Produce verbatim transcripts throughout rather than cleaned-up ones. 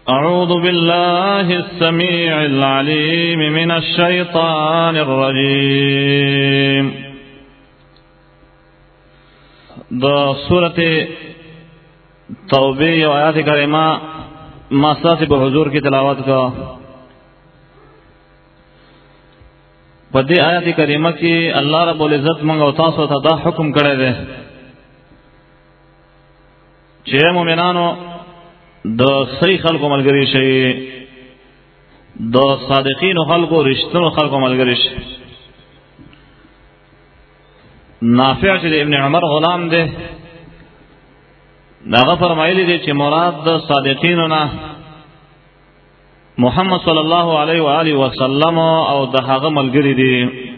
أعوذ بالله السميع العليم من الشيطان الرجيم. دا سورة توبه و آیات کریمہ ماساسی په حضور کی تلاوت کا. په دې آیات کریمہ کې الله رب العزت موږ او تاسو ته دا حکم کړی دی چې مؤمنانو د صحیح خلکو ملګری شي، د صادقین خلکو رښتینو خلکو ملګری شي. نافع چې ابن عمر غلام دی، داغه فرمایلی دی چې مراد د صادقینو نه محمد صلی الله علیه و آله وسلم او د هغه ملګری دي.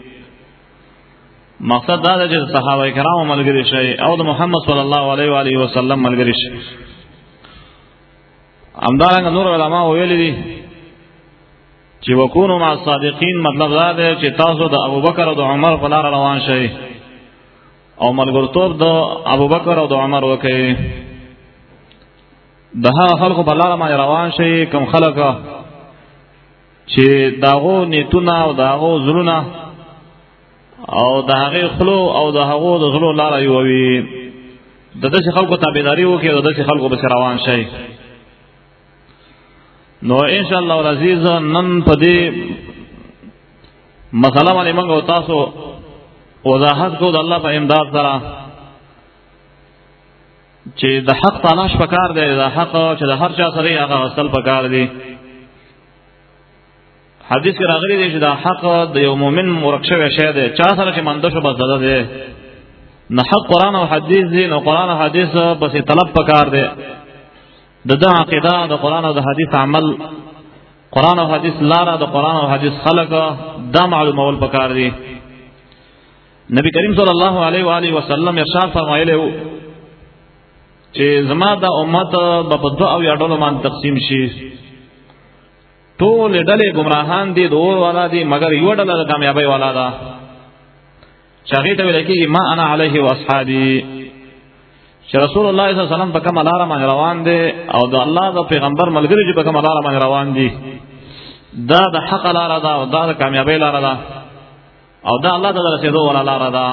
مقصد دا دی چې صحابه کرام ملګری شي او د محمد صلی الله علیه و آله وسلم ملګری شي. همدارنګه نور علما ویلي دي چې وکونو مع الصادقین، مطلب دا دی چې تاسو د ابوبکر او د عمر په لار روان شئ او ملګرتوب د ابوبکر او د عمر وکئ. د هغه خلکو په لار باندې روان شئ کوم خلک چې داغو نیتونه او داغو زړونه او د هغې خلو او د هغو د غلو لاره یې ووي. د داسې خلکو تابعداري وکړئ او د داسې خلکو پسې روان شئ. نو انشاءالله العزیز نن په دې مسله باندې موږ او تاسو وضاحت کوو د الله په امداد سره چې د حق تلاش پکار دی، د حق چې د هر چا سره هغه اصل پکار دی. حدیث کې راغلی دی چې د حق د یو مؤمن ورک شوی شی دی، چا سره چې منده شو بس ده دی. نه حق قرآن او حدیث دی، نو قرآن او حدیث پسې طلب پکار دی. د د عقیده د قرآن او د حدیث عمل، قرآن او حدیث لاره، د قرآن او حدیث خلق دا معلومول پکار دی. نبی کریم صلی الله علیه و آله وسلم ارشاد فرمایلی و چې زما د امت په دوه او ډلو باندې تقسیم شي. ټول ډلې گمراهان دي، د اور والا دي، مگر یو ډله د کامیابی والا ده چې هغې ته ویل کېږي ما انا علیه و اصحابي، چې رسول الله صلی الله علیه وسلم په کومه لاره باندې روان دی او د الله د پیغمبر ملګري چې په کومه لاره باندې روان دي، دا د حق لاره ده او دا د کامیابی لاره ده او دا الله ته د رسېدو والا لاره ده.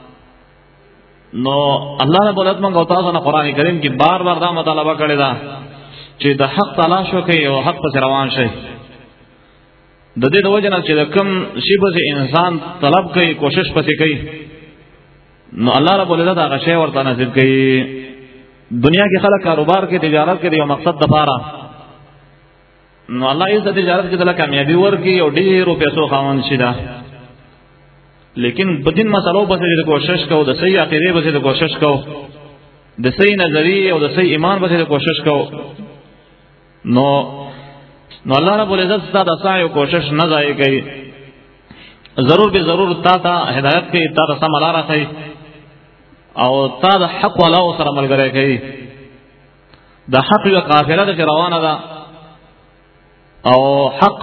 نو الله رب العزت موږ او تاسو نه قرآن کریم کې بار بار دا مطالبه کړې ده چې د حق تلاش وکړئ او حق پسې روان شئ. د دې د وجه نه چې د کوم شي پسې انسان طلب کوي، کوشش پسې کوي، نو الله رب العزت هغه شی ورته نصیب کوي. دنیا کې خلک کاروبار کې تجارت کې یو مقصد د پاره، نو الله یې د تجارت کې د کامیابی ورکړي او ډېرو پیسو خاوند شي دا. لیکن بدین مسلو پسې د کوشش کوو، د صحیح عقیدې پسې د کوشش کوو، د صحیح نظریه او د صحیح ایمان پسې د کوشش کوو، نو نو الله رب العزت ستاسو د سعی او کوشش نه ضایع کوي. ضرور به ضرور تا ته هدایت کوي، تا ته سم لاره ښیي او تا د حق والاو سره ملګری کوي. د حق یو قافله ده چې روانه ده او حق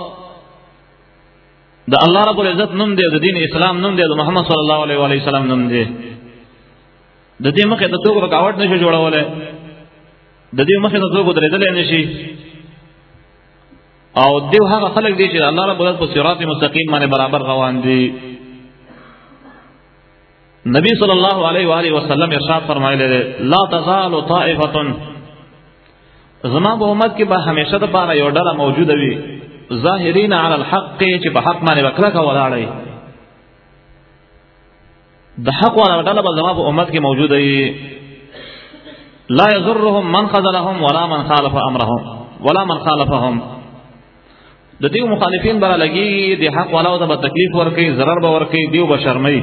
د الله رب العزت نوم دی، د دین اسلام نوم دی، د محمد صلی الله علیه و علیه وسلم نوم دی. د دې مخې ته څوک رکاوټ نشي جوړولی، د دې مخې ته څوک درېدلی نشي. او دیو هغه خلک دي چې الله رب العزت په صراط مستقیم باندې برابر روان دي. نبی صلی الله علیه و آله وسلم ارشاد فرمایلی دی لا تزال طائفه، زما په امت کې به همیشه د پاره یو ډله موجوده وي ظاهرین علی الحق، چې په حق باندې وکړه ولاړی. د حق والا ډله به زما په امت کې موجوده وي. لا یضرهم من خذلهم ولا من خالف امرهم ولا من خالفهم. د دې مخالفین بره لګي، د حق والاو ته به تکلیف ورکړي، ضرر به ورکړي، دیو به شرمي،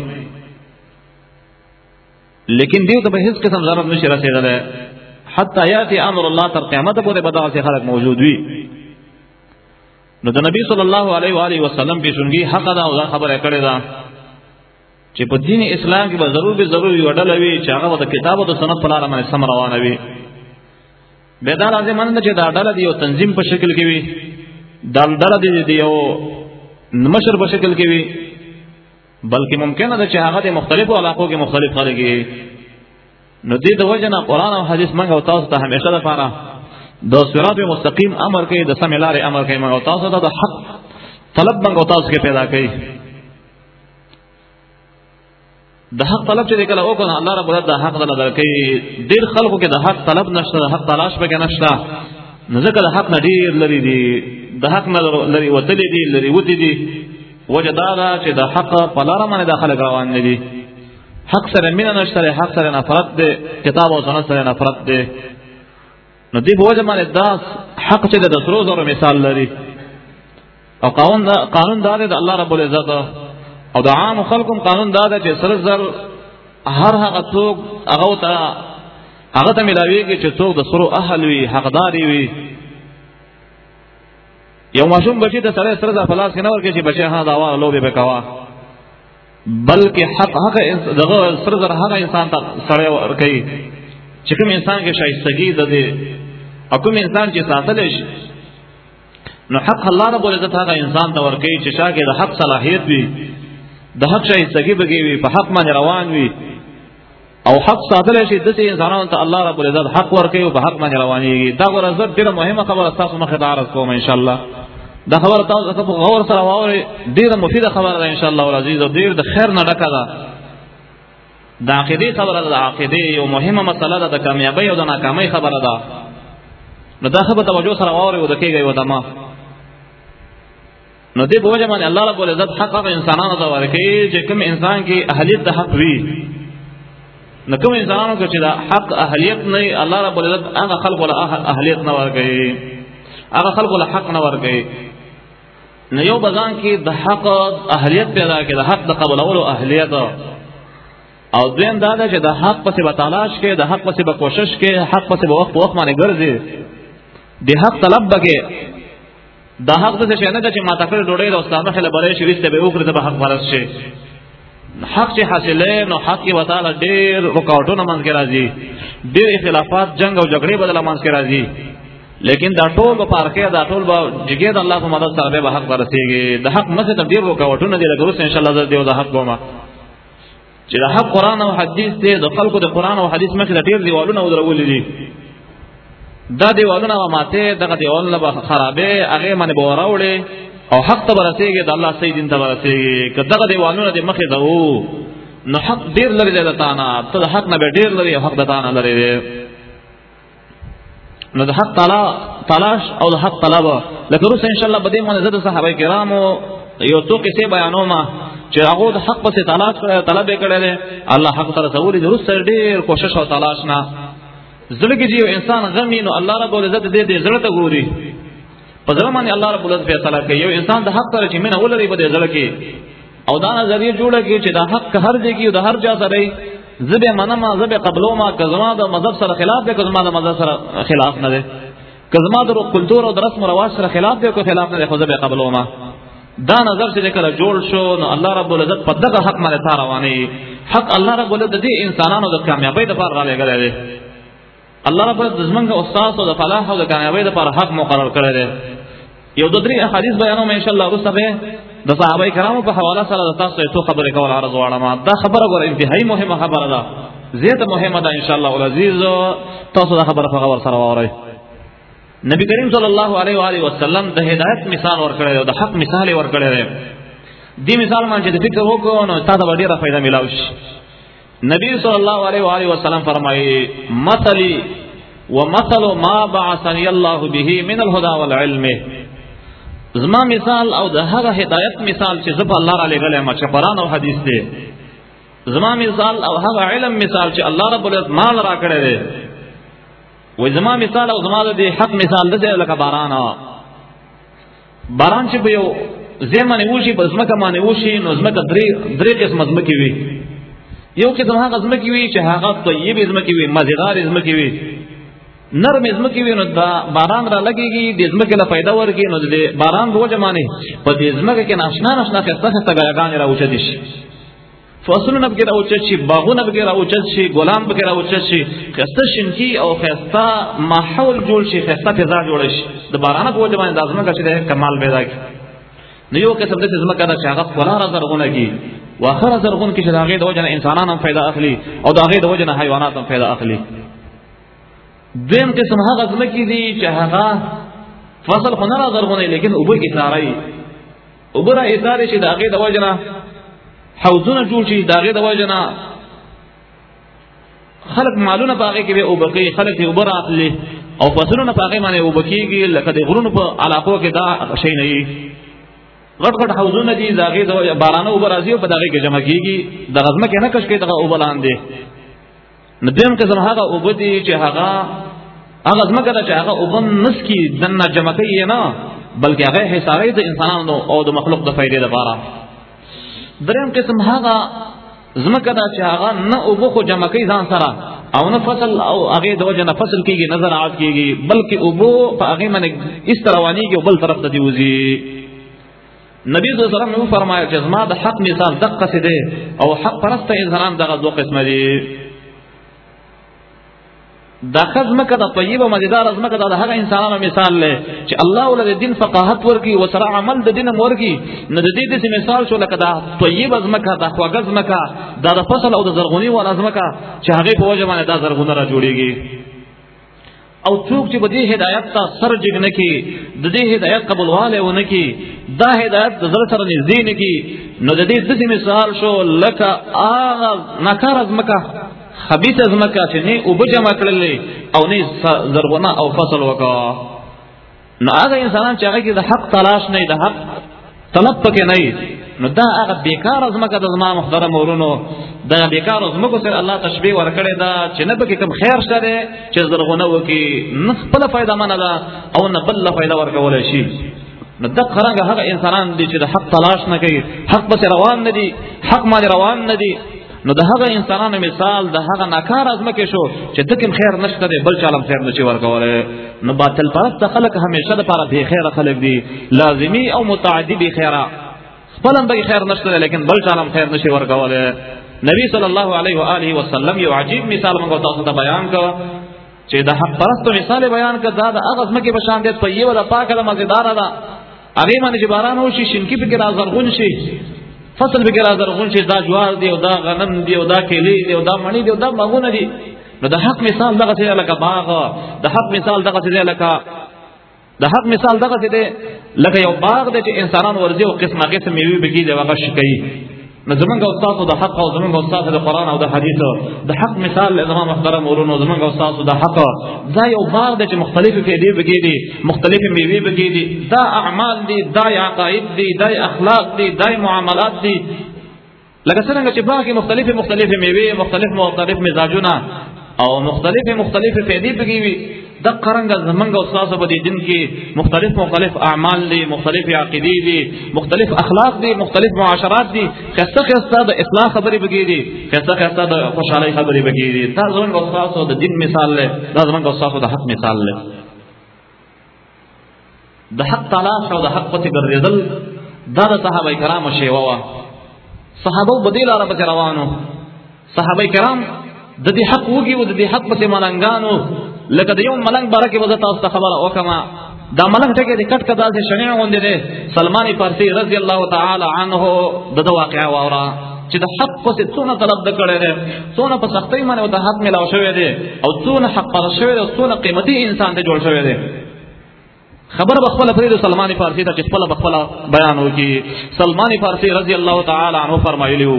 لیکن دیو ته به هیڅ قسم ضرر نشي رسېدلی. حتی یاتی امر الله، تر قیامت پورې به دغسې خلک موجود وي. نو د نبی صلی الله علیه و آله وسلم پیشنګي حق ده او دا خبره کړې ده چې په دین اسلام کې به ضرور به ضرور یو ډله وي چې هغه د کتاب او د سنت په لاره باندې سم روانه وي. به دا لازم نه چې دا ډله دی یو تنظیم په شکل کې وي، دا ډله دی یو مشر په شکل کې وي، بلکې ممکنه ده چې هغه د مختلفو علاقو کې مختلف خلک وي. نو دې د وجه نه قرآن او حدیث موږ او تاسو ته همیشه لپاره د صراط مستقیم امر کوي، د سم لارې امر کوي، موږ تاسو ته د حق طلب موږ تاسو کې پیدا کوي. د حق طلب چې کله وکړو الله رب العزت د حق دل درکې. ډیر خلکو کې د حق طلب نشته، د حق تلاش به نشته، نو ځکه د حق نه ډیر لري دي، د حق نه لري وتلي دي، لري وتی دي. وجه دا ده چې د حق په لار باندې د خلک روان نه دي. حق سره مینه نشته، حق سره نفرت ده، کتاب او سنت سره نفرت ده. نو دی په وجه باندې دا حق چې د سرو زرو مثال لري، او قانون دا قانون دا د الله رب العزت او د عام خلقم قانون دا ده چې سر زر هر هغه څوک هغه ته هغه ته ملاويږي چې څوک د سرو اهل وي، حقداري وي. یو ماشوم بچی ته سره سر زر فلاس کې نه ورکړي چې بچي ها دا واه لوبي وکوا، بلکې حق هغه دغه سر زر هغه انسان ته سره ورکړي چې کوم انسان کې شایستګي ده دي، او کوم انسان چې ساتل شي. نو حق الله رب العزت هغه انسان ته ورکړي چې شاګه د حق صلاحيت وي، د حق شایستګي بګي په حق باندې روان وي، او حق ساتل شي. د دې انسانانو ته الله رب العزت حق ورکړي او په حق باندې روانيږي. دا ورځ ډیره مهمه خبره تاسو مخه ته عرض کوم ان شاء الله. دا خبره تاسو ته غور سره واوري، ډیره مفیده خبره ده ان شاء الله العزیز، او ډیر د خیر نه ډکه ده. د عقیده خبره ده، د عقیده یو مهمه مسله ده، د کامیابی او د ناکامۍ خبره ده. نو دا خبره توجه سره واوري او د کېږي و دما. نو دې په وجه باندې الله رب العزت حق هغه انسانانو ته ورکړي چې کوم انسان کې اهلیت د حق وي. نو کوم انسانانو کې چې د حق اهلیت نه، الله رب العزت هغه خلق ولا اهلیت نه ورکړي، هغه خلق ولا حق نه ورکړي. نو یو بزان کې د حق اهلیت پیدا کړي، د حق د قبولولو اهلیت، او دویم دا ده چې د حق پسې به تلاش کې، د حق پسې به کوشش کې، حق پسې به وخت په وخت باندې ګرځي، د حق طلب بکې. دا حق د څه نه ده چې ما تکړه ډوډۍ د استاد خله بلې شي وسته به وکړي ته حق فرض شي. حق چې حاصله نو حق کې وتعالى ډېر رکاوټونه منځ کې راځي، ډېر اختلافات، جنگ او جګړې بدله منځ کې راځي، لیکن دا ټول په پارکه دا ټول به جګې د الله په مدد سره به حق ورسیږي. د حق مسه ته ډېر رکاوټونه دي، لکه اوس ان شاء الله زه دیو د حق کومه چې د حق قرآن او حدیث ته د خلکو د قرآن او حدیث مخې ته ډېر دیوالونه ودرولې دي. دا دیوالونه ماته دغه دیوالونه به خرابې هغه باندې به وراوړي او حق ته ورسیږي، د الله صحیح دین ته ورسیږي. که دغه دیوالونه د مخې ته وو نو حق ډېر لري د تانا، ته د حق نه به ډېر لري، حق د تانا لري. نو د حق تعالی تلاش او د حق طلب، لکه روس ان شاء الله بده باندې زده صحابه کرامو یو څو کیسې بیانوم چې هغه د حق په تلاش کړه، طلب کړي، الله حق تر رسول دي روس ډېر کوشش او تلاش نه. زړه کې یو انسان غمي نو الله رب العزت دې دې زړه ته ګوري، په ځل باندې الله رب العزت فیصله کوي. یو انسان د حق سره چې مینه ولري په دې زړه کې، او دا نظریه جوړه کی چې د حق هر ځای کې د هر چا سره زبه منما زبه قبلو ما کزما د مذهب سره خلاف دی، کزما د مذهب سره خلاف نه دی، کزما د کلچر او د رسم او رواج سره خلاف دی، کو خلاف نه دی، خو زبه قبلو ما. دا نظر چې کله جوړ شو نو الله رب العزت په دغه حق باندې تا رواني. حق الله رب العزت د انسانانو د کامیابی لپاره را لګل دی. الله رب العزت زمونږ استاد او د فلاح او د کامیابی لپاره حق مقرر کړی دی. یو د درې احادیث بیانوم ان شاء الله ورسره د صحابه کرامو په حواله سره تاسو ته خبرې کول عرض وړم. دا خبره ګور انتهایی مهمه خبره ده، زیاته مهمه ده ان شاء الله العزیز. تاسو دا خبره په خبر سره واورئ. نبی کریم صلی الله علیه و آله وسلم د هدایت مثال ورکړی او د حق مثال ورکړی دی. دې مثال باندې د فکر وکړو نو تاسو به ډیره فائدہ ملاوي شي. نبی صلی الله علیه و آله وسلم فرمایي مثلی ومثل ما بعثني الله به من الهدى والعلم. زما مثال او د هغه هدایت مثال چې زپ الله را لګلې ما چې قرآن او حدیث دی، زما مثال او هغه علم مثال چې الله رب العزت مال را کړی دی، و زما مثال او زما د حق مثال د لکه باران. باران چې به یو زمانه وشي په زمکه باندې وشي نو زمکه درې درې قسم زمکه وي. یو قسم هغه زمکه وي چې هغه طیب زمکه وي، مزیدار زمکه وي، نرم زمکه وي. نو دا باران را لګيږي د زمکه له پیدا ورګي، نو د باران په وجه باندې په دې زمکه کې ناشنا ناشنا خسته خسته غاګان راوچت شي، فصلونه به راوچت شي، باغونه به راوچت شي، ګلان به راوچت شي، خسته شینکی او خسته ماحول جوړ شي، خسته فضا جوړ شي. د باران په وجه باندې د زمکه چې کمال پیدا کی. نو یو قسم د زمکه د شاغه قرار زرغونه کی، واخر زرغون کې چې داغه د وجه انسانانو فائدہ اخلي او داغه د وجه حیوانات هم فائدہ اخلي. دیم قسم هغه ځمکې دي چې هغه فصل خو نه راغورځي لیکن اوبه ایثاري اوبه را ایثاري چې د هغې د وجه نه حوضونه جوړ شي، د هغې د وجه نه خلق مالونه په هغې کې به اوبه کوي، خلق یې اوبه رااخلي او فصلونه په هغې باندې اوبه کېږي. لکه د غرونو په علاقو کې دا شی نه وي، غټ غټ حوضونه دي، د هغې د وجه بارانه اوبه راځي او په دغې کې جمع کېږي، دغه ځمکې نه کش کوي دغه اوبه لاندې. نو دویم قسم هغه اوبه دي چې هغه هغه ځمکه ده چې هغه اوبه نسکي دننه جمع کوي یې نه، بلکې هغه حصاري د انسانانو او د مخلوق د فایدې لپاره. دریم قسم هغه ځمکه ده چې هغه نه اوبه خو جمع کوي ځان سره او نه فصل او هغې د وجه نه فصل کېږي، نه زراعت کېږي، بلکې اوبه په هغې باندې ایسته روانېږي او بل طرف ته دې وځي. نبی صلی الله علیه وسلم یې وفرمایل چې زما د حق مثال دقسې دی او حق پرسته انسانان دغه دوه قسمه دي. دا ځمکه د طیبه مزیداره ځمکه د هغه انسانانو مثال دی چې الله ول د دین فقاهت ورکي او سره عمل د دین ورکي. نو د دې د مثال شو لکه دا طیبه ځمکه، د خوږه ځمکه، دا د فصل او د زرغونی ولا ځمکه چې هغه په وجه باندې دا زرغونه را جوړیږي. او څوک چې به دې هدایت ته سر جګ نه کړي، د دې هدایت قبولواله ونه کړي، دا هدایت د زړه سره نږدې نه کړي، نو د دې د مثال شو لکه هغه ناکاره ځمکه، خبيثه ځمکه چې نه اوبه جمع کړلې او نه زرغونه او فصل وکړه. نو هغه انسانان چې هغه کې د حق تلاش نه، د حق طلب پکې نه، نو دا هغه بیکاره ځمکه د زما محترم ورونو، دا بیکاره ځمکو سره الله تشبیه ورکړې ده چې نه پکې کوم خیر شته دی چې زرغونه وکړي، نه خپله فایده منه ده او نه بل فایده ورکولی شي. نو دقه رنګه هغه انسانان دي چې د حق تلاش نه کوي، حق پسې روان نه دي، حق باندې روان نه دي. نو د هغه انسانانو مثال د هغه ناکاره ځمکې شو چې دکم خیر نشته دی، بل چالم خیر نشي ورکولی. نو باطل پرسته خلک همیشه دپاره بې خیره خلک دي، لازمي او متعدي بې خیره، خپله به خیر نشته دی لیکن بل چالم خیر نشي ورکولی. نبی صلی الله علیه و آله وسلم یو عجیب مثال موږ تاسو ته بیان کړ چې د حق پرستو مثال بیان کړ. دا د هغه ځمکې په شان دی، طیبه ده، پاکه ده، مزیداره ده، هغې باندې چې باران وشي شینکي پکې را زرغون شي، فصل به ګرا زرغون شي، دا جوار دی او دا غنم دی او دا کیلې دی او دا مڼې دی او دا مغونه دي. نو د حق مثال دغه څه لکه باغ، د حق مثال دغه څه لکه د حق مثال دغه څه دی لکه یو باغ دی چې انسانان ورځي او قسمه قسم میوې بګي دی هغه شي. نو زمونږ استاد د حق او زمونږ استاد د قران او د حدیث د حق مثال زموږ محترم ورونو، زمونږ استاد د حق دا یو باغ دی چې مختلفې فائدې بګي دي، مختلفې میوې بګي دي، دا اعمال دي، دا عقاید دي، دا اخلاق دي، دا معاملات دي. لکه څنګه چې باغ کې مختلفې مختلفې میوې، مختلف مختلف مزاجونه او مختلفې مختلفې فائدې بګي وي، د قرنګ زمنګ او تاسو په دې دین کې مختلف مختلف اعمال دي، مختلف عقیدې دي، مختلف اخلاق دي، مختلف معاشرات دي، خاصه خاصه د اصلاح خبرې بګې دي، خاصه خاصه د خوشحالۍ خبرې بګې دي. دا زمنګ او تاسو د دین مثال له، دا زمنګ او تاسو د حق مثال له. د حق تلاش او د حق پته ګرځیدل دا د صحابه کرامو شیوه وا. صحابه بدیل عرب روانو، صحابه کرام د دې حق وګي او د دې حق په ملنګانو لکه د یو ملنګ باره کې وزه تاسو ته خبره وکما. دا ملنګ ټکی د کټ کدا سے شنه غوندې ده. سلمان فارسی رضی الله تعالی عنه د واقعا واورا چې د حق څخه څونه طلب وکړي ده، څونه په سختۍ باندې د حق ملاو شوی ده او څونه حق پر شوی ده، څونه قیمتي انسان ته جوړ شوی ده. خبر بخپل فرید سلمان فارسی ته خپل بخپل بیان وکي. سلمان فارسی رضی الله تعالی عنه فرمایلیو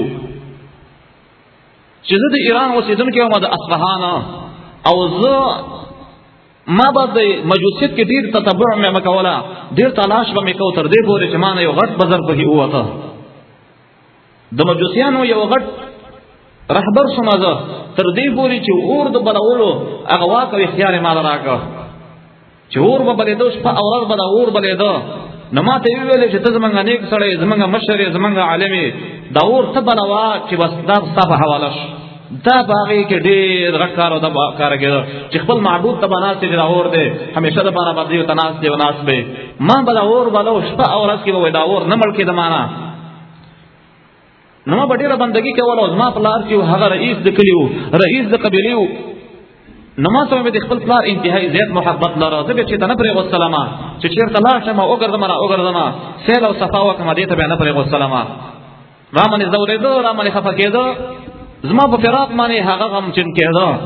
چې زه د ایران اوسیدونکو یم، د اصفهان، او زه ما به د مجوسیت کې ډیر تتبع مې مکوله، ډیر تلاش به مې کو تر دې پورې چې ما نه یو غټ بزر پکې ووته. د مجوسیانو یو غټ رهبر شوم زه تر دې پورې چې اور د بلولو هغه واک او اختیار یې ماله راکړ چې اور به بلېدو، شپه او ورځ به دا اور بلېده. نو ما ته یې وویلې چې ته زمونږ نیک سړی، زمونږ مشر یې، زمونږ عالم یې، دا اور ته بلوه چې بس دا ستا په حواله شو. دا باغې کې ډېر غټ کار او دا کار کېده چې خپل معبود ته به ناست دی، دا اور دی همیشه دپاره به دې ته ناست دی او ناست دی. ما به دا اور بلو شپه او ورځ کې به وایي دا اور نه مړ کېده مانه. نو ما به ډېره بندګي کوله. او زما پلار چې هغه رئیس د کلي و، رئیس د قبیلې و، نو ما ته مې د خپل پلار انتهایي زیات محبت لره. زه بیا چې ته نه پرېغوستلمه چې چېرته لاړ شم وګرځم را وګرځمه، سیل او صفا وکړمه، دې ته بیا نه پرېغوستلمه. را منې ځورېده، را منې خفه کېده، زما په فراق باندې هغه غم چن کېده.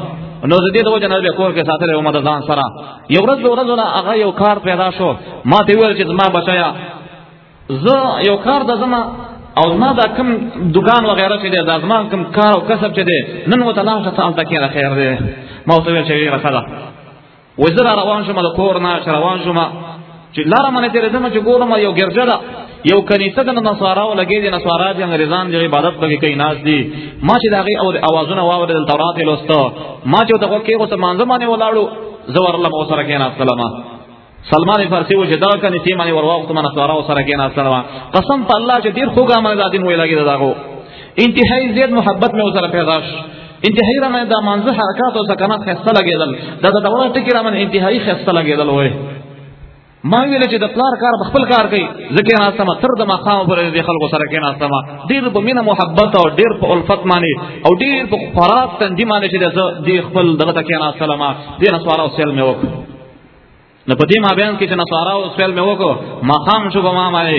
نو زه دې د وجه نه به کور کې ساتل او مددان سره یو ورځ د ورځو نه هغه یو کار پیدا شو ما ته ویل چې زما بچایا زه یو کار د زما او ما دا کوم دکان وغیرہ چې د ازمان کوم کار او کسب چې دی نن وتعالى تعالی تکي خیر دی ما ته ویل چې راځه وزر روان شوم د کور نه روان شوم چې لاره باندې تیر دمه چې ګورم یو ګرځا ده یو کنيسه د نصاراو لګي دي نصارا دي انګريزان دي عبادت کوي کوي ناز دي ما چې داغي او اوازونه واورل تورات لوستو ما چې دغه کې اوس مانځه باندې ولاړو زور الله مو سره کې نه سلام سلمان فارسی و چې دا کنيسه باندې ورواو ته نصارا سره کې نه سلام قسم په الله چې ډیر خوګه مې دادین وی لګي داغو انتهایی زیات محبت مې سره پیدا شو انتهایی را مې د مانځه حرکات او سکنات خسته لګیدل دا د ډول ټکی را مې انتهایی خسته لګیدل وای ما ویل چې د پلار کار خپل کار کوي ځکه نه سم تر د مقام پر د خلکو سره کې نه سم ډیر په مینه محبت او ډیر په الفت باندې او ډیر په خوراک تنظیم باندې چې د خپل دغه تکي نه سلام دې نه سوال او سیل مې وکړ نو په دې ما بیان کې چې نه سوال او سیل مې وکړ مقام شو به ما باندې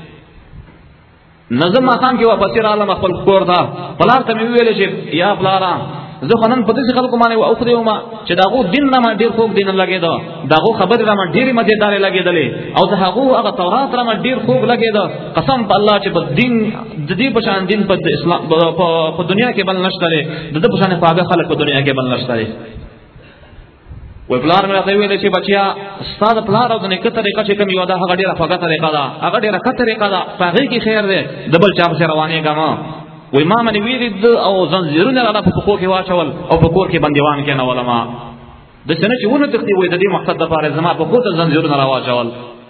نظم مقام کې واپس رااله خپل کور دا پلار ته مې ویل چې یا پلارا زه خو نن په دې خلکو باندې او خو دیوما چې داغو دین نه ما ډیر خوب دین لګیدا داغو خبر را ما ډیر مزیدار لګیدلې او داغو هغه تورات را ما ډیر خوب لګیدا قسم په الله چې په دین د دې په شان دین په اسلام په دنیا کې بل نشته لري د دې په شان په هغه خلک په دنیا کې بل نشته لري وای پلار مې راته ویل چې بچیا استاد پلار او د نیکه طریقه چې کوم یو دا هغه ډیره فقط طریقه ده هغه ډیره ښه طریقه ده په هغه کې خیر ده دبل چا په روانه ګما وای ما منی ویل او زنجیرونه را په پخو کې واچول او په کور کې بندیوان کې نه ولما د څنګه چې ونه تختی وای د دې مقصد لپاره زما په خو ته زنجیرونه را واچول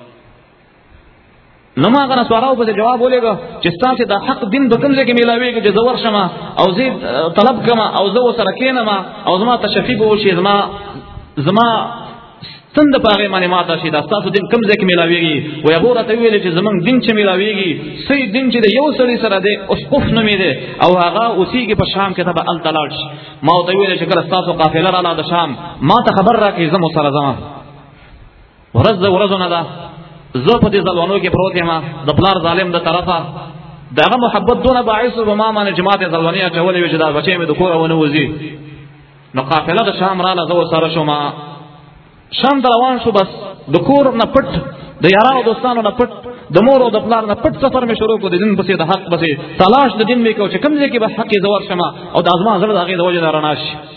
نو ما غره سوالو په جواب ولېګو چې ستاسو د حق دین د کوم ځای کې ملاويږي چې زور شمه او زید طلب کما او زو سره کینما او زما تشفیق وشي زما زما څنګه پاره باندې ماته شي دا تاسو دین کوم ځای کې ملاويږي وای ابو راته ویل چې زمنګ دین چې ملاويږي صحیح دین چې یو سړی سره دی او صف نه مې دی او هغه اوسېږي په شام کې تبع التلاش ما ته ویل چې کله تاسو قافله را لاله شام ما ته خبر راکې زمو سره زما ورځ ورځونه دا زه په دې ځلونو کې پروت یم د پلار ظالم د طرفه داغه محبت دونه باعث و ما باندې جماعت ځلونیه چولې چې دا بچې مې د کور ونه وځي نو قافله د شام را لاله زو سره شوم شام روان شو بس د کور نه پټ د یارانو دوستانو نه پټ د مور او د پلار نه پټ سفر می شروع کو د دین پسې د حق پسې تلاش د دین می کو چې کوم ځای کې به حق زور شمه او د ازما زړه دغه د وجه درناش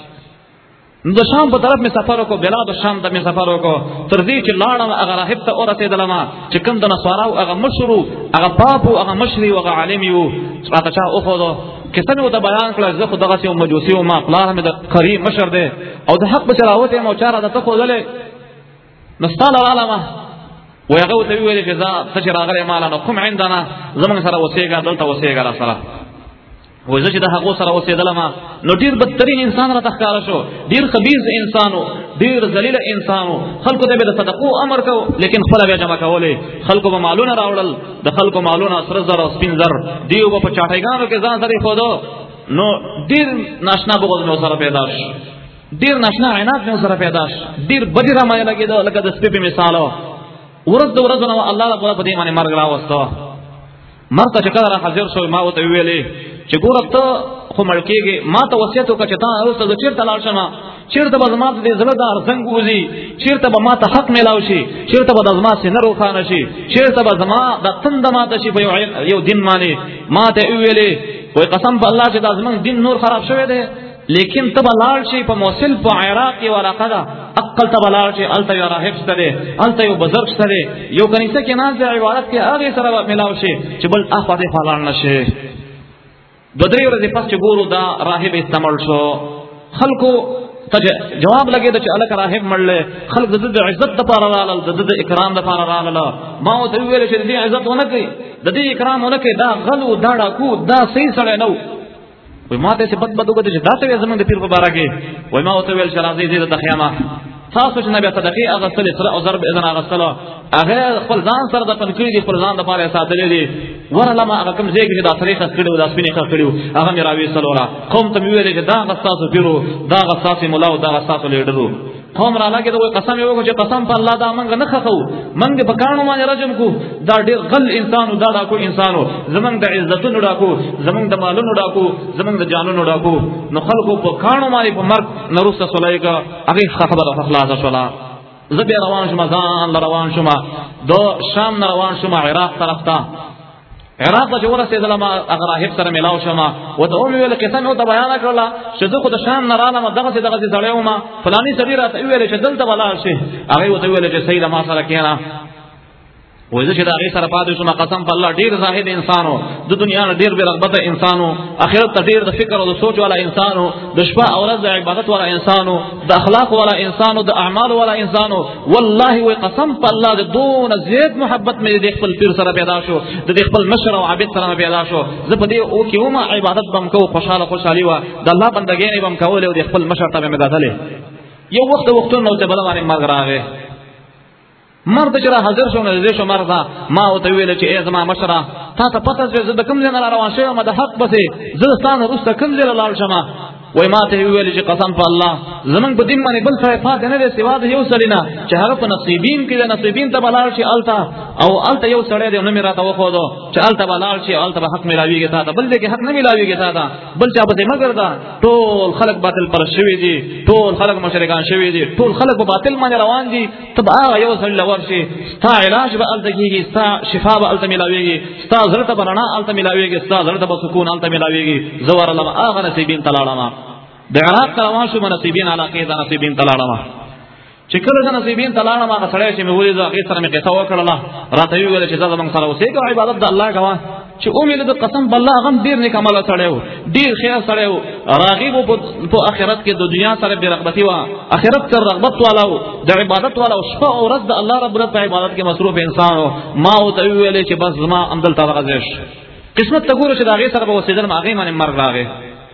د شام په طرف می سفر کو بلاد شام ته می سفر کو تر دې چې لاړم هغه راهب ته اورته دلما چې کوم د نصاراو هغه مشرو هغه پاپو هغه مشري هغه عالم یو هغه چا او خو کسه مو ته بیان کړل زه خو دغه سیو مجوسی او ما پلار مې د کریم مشر دی او د حق په چراوته مو چاره د تخو دله نستاله علامه ويغو ته ویل چې ځا څه راغلی مال نو کوم عندنا زمون سره وسیګا دلته وسیګا را سره وځه چې د هغه سره وسیدلم نو ډیر بدترین انسان را تخکار شو ډیر خبيث انسانو ډیر ذلیل انسانو خلکو ته به صدقو امر کو لیکن خپل بیا جمع کولې خلکو به مالونه راوړل د خلکو مالونه سر زر او سپین زر دیو په چاټیګانو کې ځان سره خودو نو ډیر ناشنا بغض نو سره پیدا شو ډیر ناشنا عینات نو سره پیدا شو ډیر بدره مې لګیدو لکه د سپې په مثالو ورځ د ورځ نو الله تعالی په دې باندې مرګ راوستو مرته چې کله حاضر شو ما وته ویلې چې ګوره ته خو ملکیږي ما ته وصیت وکړه چې تا اوس د چیرته لاړ شمه چیرته به زما د زړه د ارزنګ وځي چیرته به ما ته حق میلاو شي چیرته به د زما سینه روښانه شي چیرته به زما د تند ماته شي په یو دین باندې ما ته ویلې وای قسم په الله چې د زمنګ دین نور خراب شوی دی لیکن تب لاړ شي په موصل په عراق کې ورقه ده عقل تب لاړ شي الته یو راهب ستره الته یو بزرګ ستره یو کنيسه کې ناز عبادت کې هغه سره ملاو شي چې بل اخوا دې فلان نشي دو درې ورځې پس چې ګورو دا راهب استعمال شو خلکو ته جواب لګید چې الک راهب مړل خلک د دې عزت د پاره رالل د دې اکرام د پاره رالل ما ته ویل چې دې عزت ونه کوي د دې اکرام ونه کوي دا غلو دا ډاکو دا صحیح سره نو وای ما ته څه بد بد وګورئ چې دا څه زمونږ د پیر په باره کې وای ما ته ویل چې راځي دې د خیامه تاسو چې نبی صدقې هغه سره سره او ضرب اذن هغه سره هغه خپل ځان سره د پنځکړي دي خپل ځان د پاره ساتلې دي ورلما هغه کوم ځای کې دا طریقه کړو دا سپینې کړو هغه مې راوي سلوره قوم ته ویل چې دا غساسو پیرو دا غساسي مولا او دا غساسو لیډرو قوم را لګي دوی قسم یو چې قسم په الله دا منګ نه خخو منګ په کانو باندې رجم کو دا ډیر غل انسانو دا ډاکو انسانو زمنګ د عزتونو ډاکو زمنګ د مالونو ډاکو زمنګ د جانونو ډاکو نو خلکو په کانو باندې په مرګ نروسه سولایګه هغه خبره خلاصه شولا زبې روان شوم ځان روان شوم دو شام روان شوم عراق طرف ته عراق ته ورسېدل ما هغه راهب سره ملاو شوم او ته ویل کته نو ته بیان کړل چې زه خو د شام نه رالم دغه څه دغه څه ځړیو ما فلاني سړي راته ویل چې دلته ولاړ شي هغه وته ویل چې سید ما سره کېنا وایي چې دا هغه سره پاتې شوم قسم په الله ډیر زاهد انسانو د دنیا نه ډیر برغبت انسانو اخرت ته ډیر د فکر او د سوچ والا انسانو د شپه او ورځ د عبادت والا انسانو د اخلاق والا انسانو د اعمال والا انسانو والله وای قسم په الله د دون زیات محبت مې د خپل پیر سره پیدا شو د خپل مشر او عابد سره پیدا شو زه په دې او کې ومه عبادت بم کو خوشاله خوشالي وا د الله بندګۍ نه بم کول او د خپل مشر ته مې داتله یو وخت وختونو ته بل باندې مرګ راغی مرد چې را حاضر شو نه دې شو مرد ما او ته ویل چې ای زما مشره تا ته پته چې زه د کوم ځای نه روان شوم د حق بسې زه ستانه رسته کوم ځای لاړ شم وای ما ته ویل چې قسم په الله زمنګ په دین باندې بل څه پات نه دی سوا د یو سړینا چې هغه په نصیبین کې د نصیبین ته بلال شي التا او التا یو سړی دی نو مې راته وخو دو چې التا بلال شي التا به حق ملاويږي تا ته بل دې کې حق نه ملاويږي تا ته بل چا به مگر دا ټول خلق باطل پر شوی دي ټول خلق مشرکان شوی دي ټول خلق په باطل باندې روان دي تب هغه یو سړی لور شي ستا علاج به التا کیږي ستا شفا به التا ملاويږي ستا زړه ته برنا التا ملاويږي ستا زړه ته سکون التا ملاويږي زوار الله هغه نصیبین تلاړه د عراق روان شو نصیبین علاقه د نصیبین تلاړه چې کله د نصیبین تلاړه ما سره چې مې ولې د هغه سره مې قصه وکړه راته ویل چې زما سره اوسېګو عبادت د الله کوا چې امید د قسم بالله غم ډیر نیک عمل سره ډیر خیر سره راغب په آخرت کې د دنیا سره برغبتی وا آخرت سره رغبت والا د عبادت والا شپه او ورځ د الله رب په عبادت کې مصروف انسان ما او ته ویل چې بس زما عمل ته غزش قسمت ته ګورو چې د هغه سره به وسیدل ما هغه باندې مرګ راغی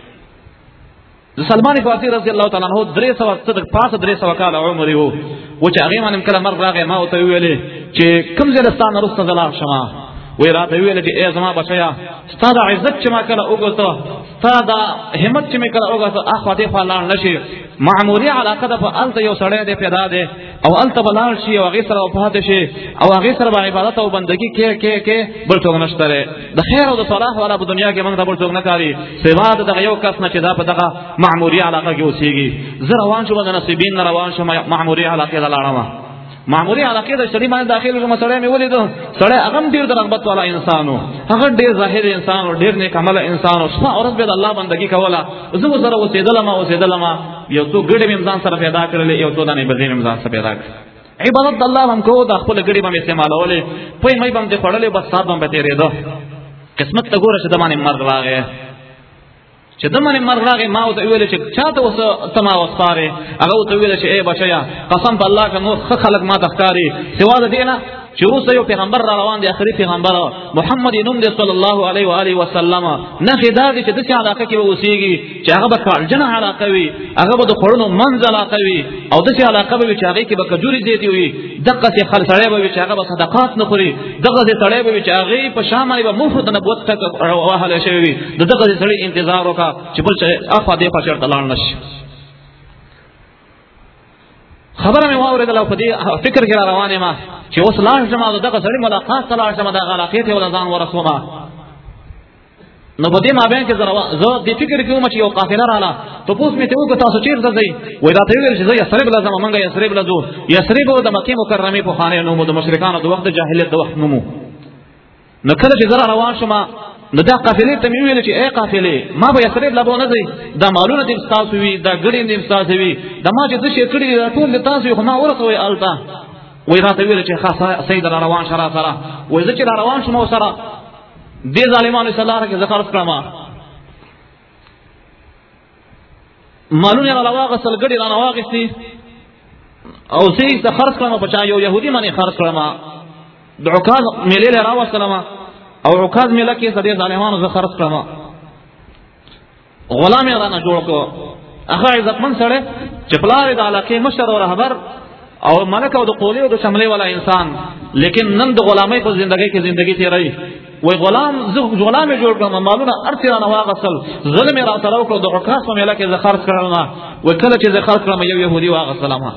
سلمان فارسی رضی الله تعالی عنہ درې سو صدق پاس درې سو کال عمر یو و چې هغه باندې کله مرګ راغی ما او ته ویلې چې کوم ځای ستانه رسته زلا شمه وی راته ویل چې ای زما بچیا ستاسو عزت چې ما کله وګورته ستاسو همت چې ما کله وګورته اخو دې فلان نشي معمولی علاقه ده په الته یو سړی دې پیدا ده او الته بلال شي او هغه سره وفات شي او هغه سره عبادت او بندگی کې کې کې بل څه نشته د خیر او د صلاح والا په دنیا کې موږ د بل څه نه کاری سوا د یو کس نه چې دا په دغه معمولی علاقه کې اوسېږي زه روان شوم د نصیبین روان شوم معمولی علاقه ته لاړم معمولی علاقه د شری باندې داخل شوم سړی مې ولیدو سړی هغه ډیر د رغبت والا انسانو هغه ډیر ظاهر انسانو ډیر نیک عمل انسانو شپه اورز به د الله بندگی کوله زه سره اوسېدلم اوسېدلم یو څو ګډې مې ځان سره پیدا کړلې یو څو دانې بدې مې ځان سره پیدا کړې عبادت د الله هم کو د خپل ګډې باندې استعمالولې پوی مې باندې پړلې بس صاحب باندې تیرېدو قسمت ته ګوره چې د باندې مرګ راغی چې د باندې مرګ راغی ما او ته ویل چې چاته وس تما وسپاره هغه ته ویل چې اے بچیا قسم په الله کا نور خلق ما تخکاری سوا د دینه چې اوس یو پیغمبر را روان دی اخري پیغمبر محمد نوم دی صلی الله علیه و آله وسلم نه خدای چې د څه علاقه کې اوسېږي چې هغه به کالجنه علاقه وي هغه به د خورونو منځ علاقه وي او د څه علاقه به چې هغه کې به کجوري زیاتې وي دغه څه خلصړې به چې هغه به صدقات نه خوري دغه څه تړې به چې هغه په شامل به مفت نبوت تک واهله شوی دغه څه انتظار وکړه چې بل څه افا دې په چرته لاړ نشي خبره مې واورېدل او په دې فکر کې روانه ما چې اوس لاړ شم او دغه سړي ملاقات ته لاړ شم د علاقې ته ولزان ورسومه نو په دې مابین کې زه د فکر کوم چې یو قافله رااله ته پوس مې ته وګ تاسو چیرته ځئ وای دا ته ویل چې زه یسرب لازم منګه یسرب لازم یسرب د مکه مکرمه په خانه نو د مشرکانو د وخت جاهلیت د وخت نومو نو کله چې زه روان شم نو دا قافلې ته مې ویل چې اے قافلې ما به یسرب لابو نه ځي دا مالونه دې تاسو وي دا ګړې دې تاسو وي دا ما چې څه شي کړی دا ټول تاسو خو ما ورته وي التا وای راته ویل چې خاصه سید روان شرا سره وای زه چې روان شم سره دې ظالمانو صلی الله علیه ذکر کړم مالونه علاوه غسل ګړي را نواغستي او سې څه خرڅ کړم په چا یو يهودي باندې خرڅ کړم د عکاظ ملي له راوستلم او عکاظ ملي کې سړي ظالمانو زه خرڅ کړم غلام یې را نه جوړ کو هغه عزتمن سره چې پلار د علاقې مشر او رهبر او ملک او د قولی او د شملې والا انسان لیکن نن د غلامۍ په ژوندۍ کې ژوندۍ تیرای وای غلام زه غلام جوړ کړم مالونه ارث را نواغسل ظلم را تلو کړو د عکاس په مله کې زه خرج کړم وای کله چې زه خرج کړم یو يهودي واغسل ما